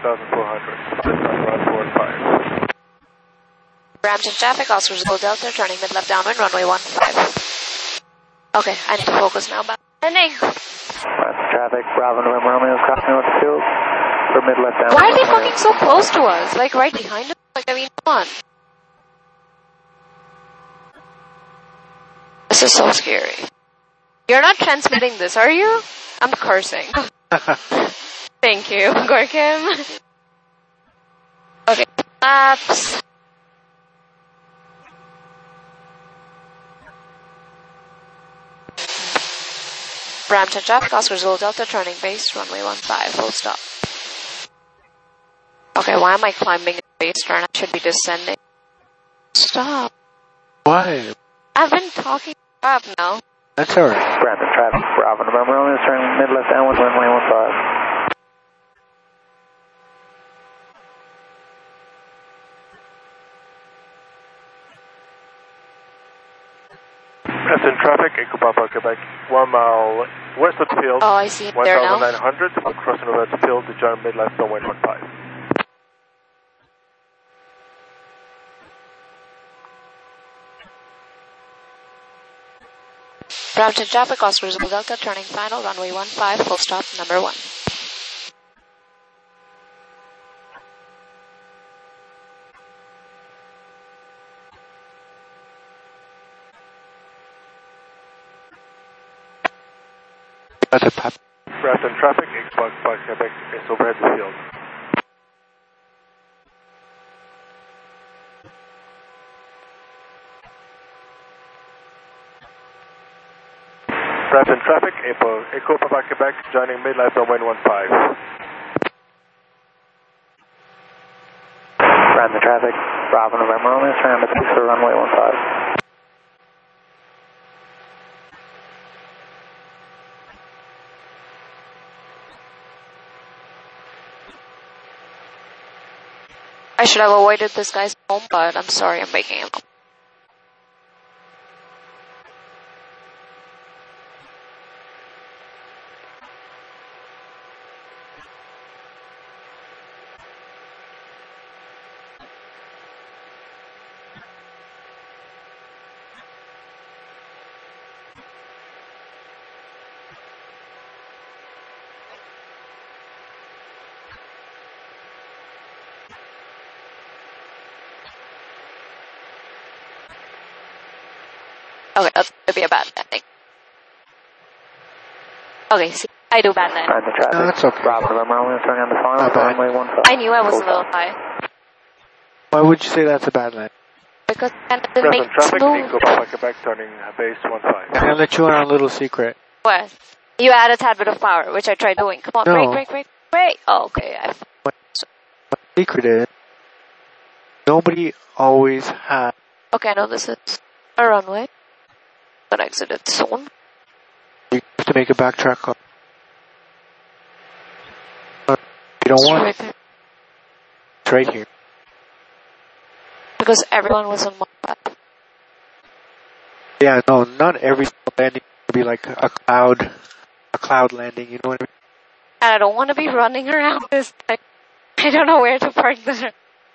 2,400. Brampton traffic, Oscar Zulu Delta, turning mid-left downwind, runway 15. Okay, I need to focus now. Landing. Traffic, Bravo November Romeo, crossing over the field for mid-left downwind. Why are they fucking so close to us? Like right behind us? Like, I mean, come on. This is so scary. You're not transmitting this, are you? I'm cursing. Thank you, Gorkim. Okay, laps. Brampton traffic, Oscar Zulu Delta, turning base, runway 15, full stop. Okay, why am I climbing a base turn? I should be descending. Stop. Why? I've been talking up now. That's alright. Brampton traffic, Bravo November Romeo, turning mid-left downwind, runway 15. Brampton traffic, Echo Papa, Quebec, 1 mile west of the field. Oh, I see it there now. 1,900. We're crossing over the field to join mid-left runway 15. Brampton traffic, Oscar Zulu Delta, turning final, runway 15, full stop, number 1. That's a pap. Brampton traffic, Echo Papa, Quebec, is overhead the field. Brampton traffic, Echo Papa, Quebec, joining mid-left runway 15. Brampton traffic, Bravo November Romeo, turning the base for runway 15. I should have avoided this guy's home, but I'm sorry I'm making him. Okay, that's gonna be a bad landing. Okay, see, I do bad landing. No, that's okay. Bravo November Romeo, turning on the final, runway 15. I knew I was a little high. Why would you say that's a bad land? Because I didn't make traffic, smooth. Echo Papa, Quebec, turning base 15. I'm gonna let you in on a little secret. What? You add a tad bit of power, which I tried doing. Come on, No. break. Oh, okay. My secret is, nobody always has. Okay, I know this is a runway. But exit it soon. You have to make a backtrack up. You don't It's want right it. there. It's right here. Because everyone was on my path. Yeah, no, not every landing will be like a cloud landing, you know what I And I don't want to be running around this thing. I don't know where to park there.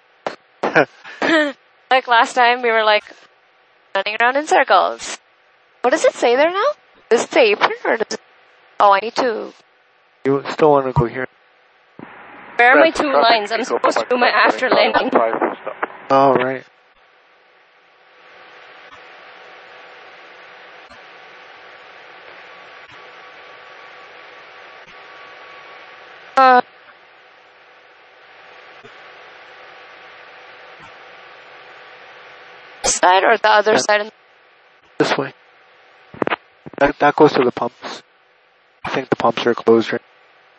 Like last time we were like running around in circles. What does it say there now? Does it say apron or does it... Oh, I need to... You still want to go here? Where are my 2 lines? I'm supposed to do my after landing. Oh, right. Side or the other side? This way. That goes to the pumps. I think the pumps are closed right.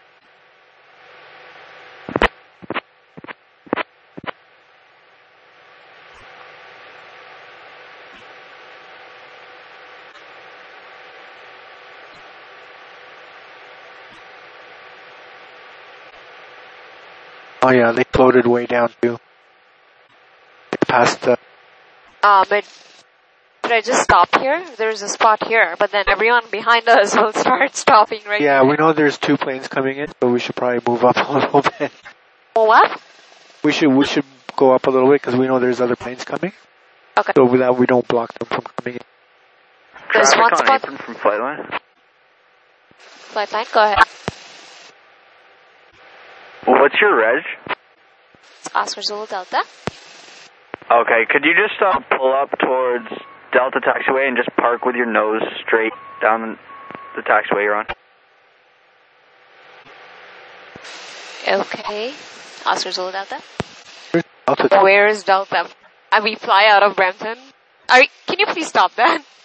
Oh yeah, they floated way down too. Past the... But should I just stop here? There's a spot here, but then everyone behind us will start stopping right Yeah, here. we know there's 2 planes coming in, so we should probably move up a little bit. Oh, what? We should go up a little bit because we know there's other planes coming. Okay. So that we don't block them from coming in. There's one Traffic on spot. apron from Flightline. Flightline, go ahead. What's your reg? It's Oscar Zulu Delta. Okay, could you just pull up towards Delta Taxiway and just park with your nose straight down the taxiway you're on? Okay. Oscar Zulu Delta. Delta. Where is Delta? We fly out of Brampton. Can you please stop that?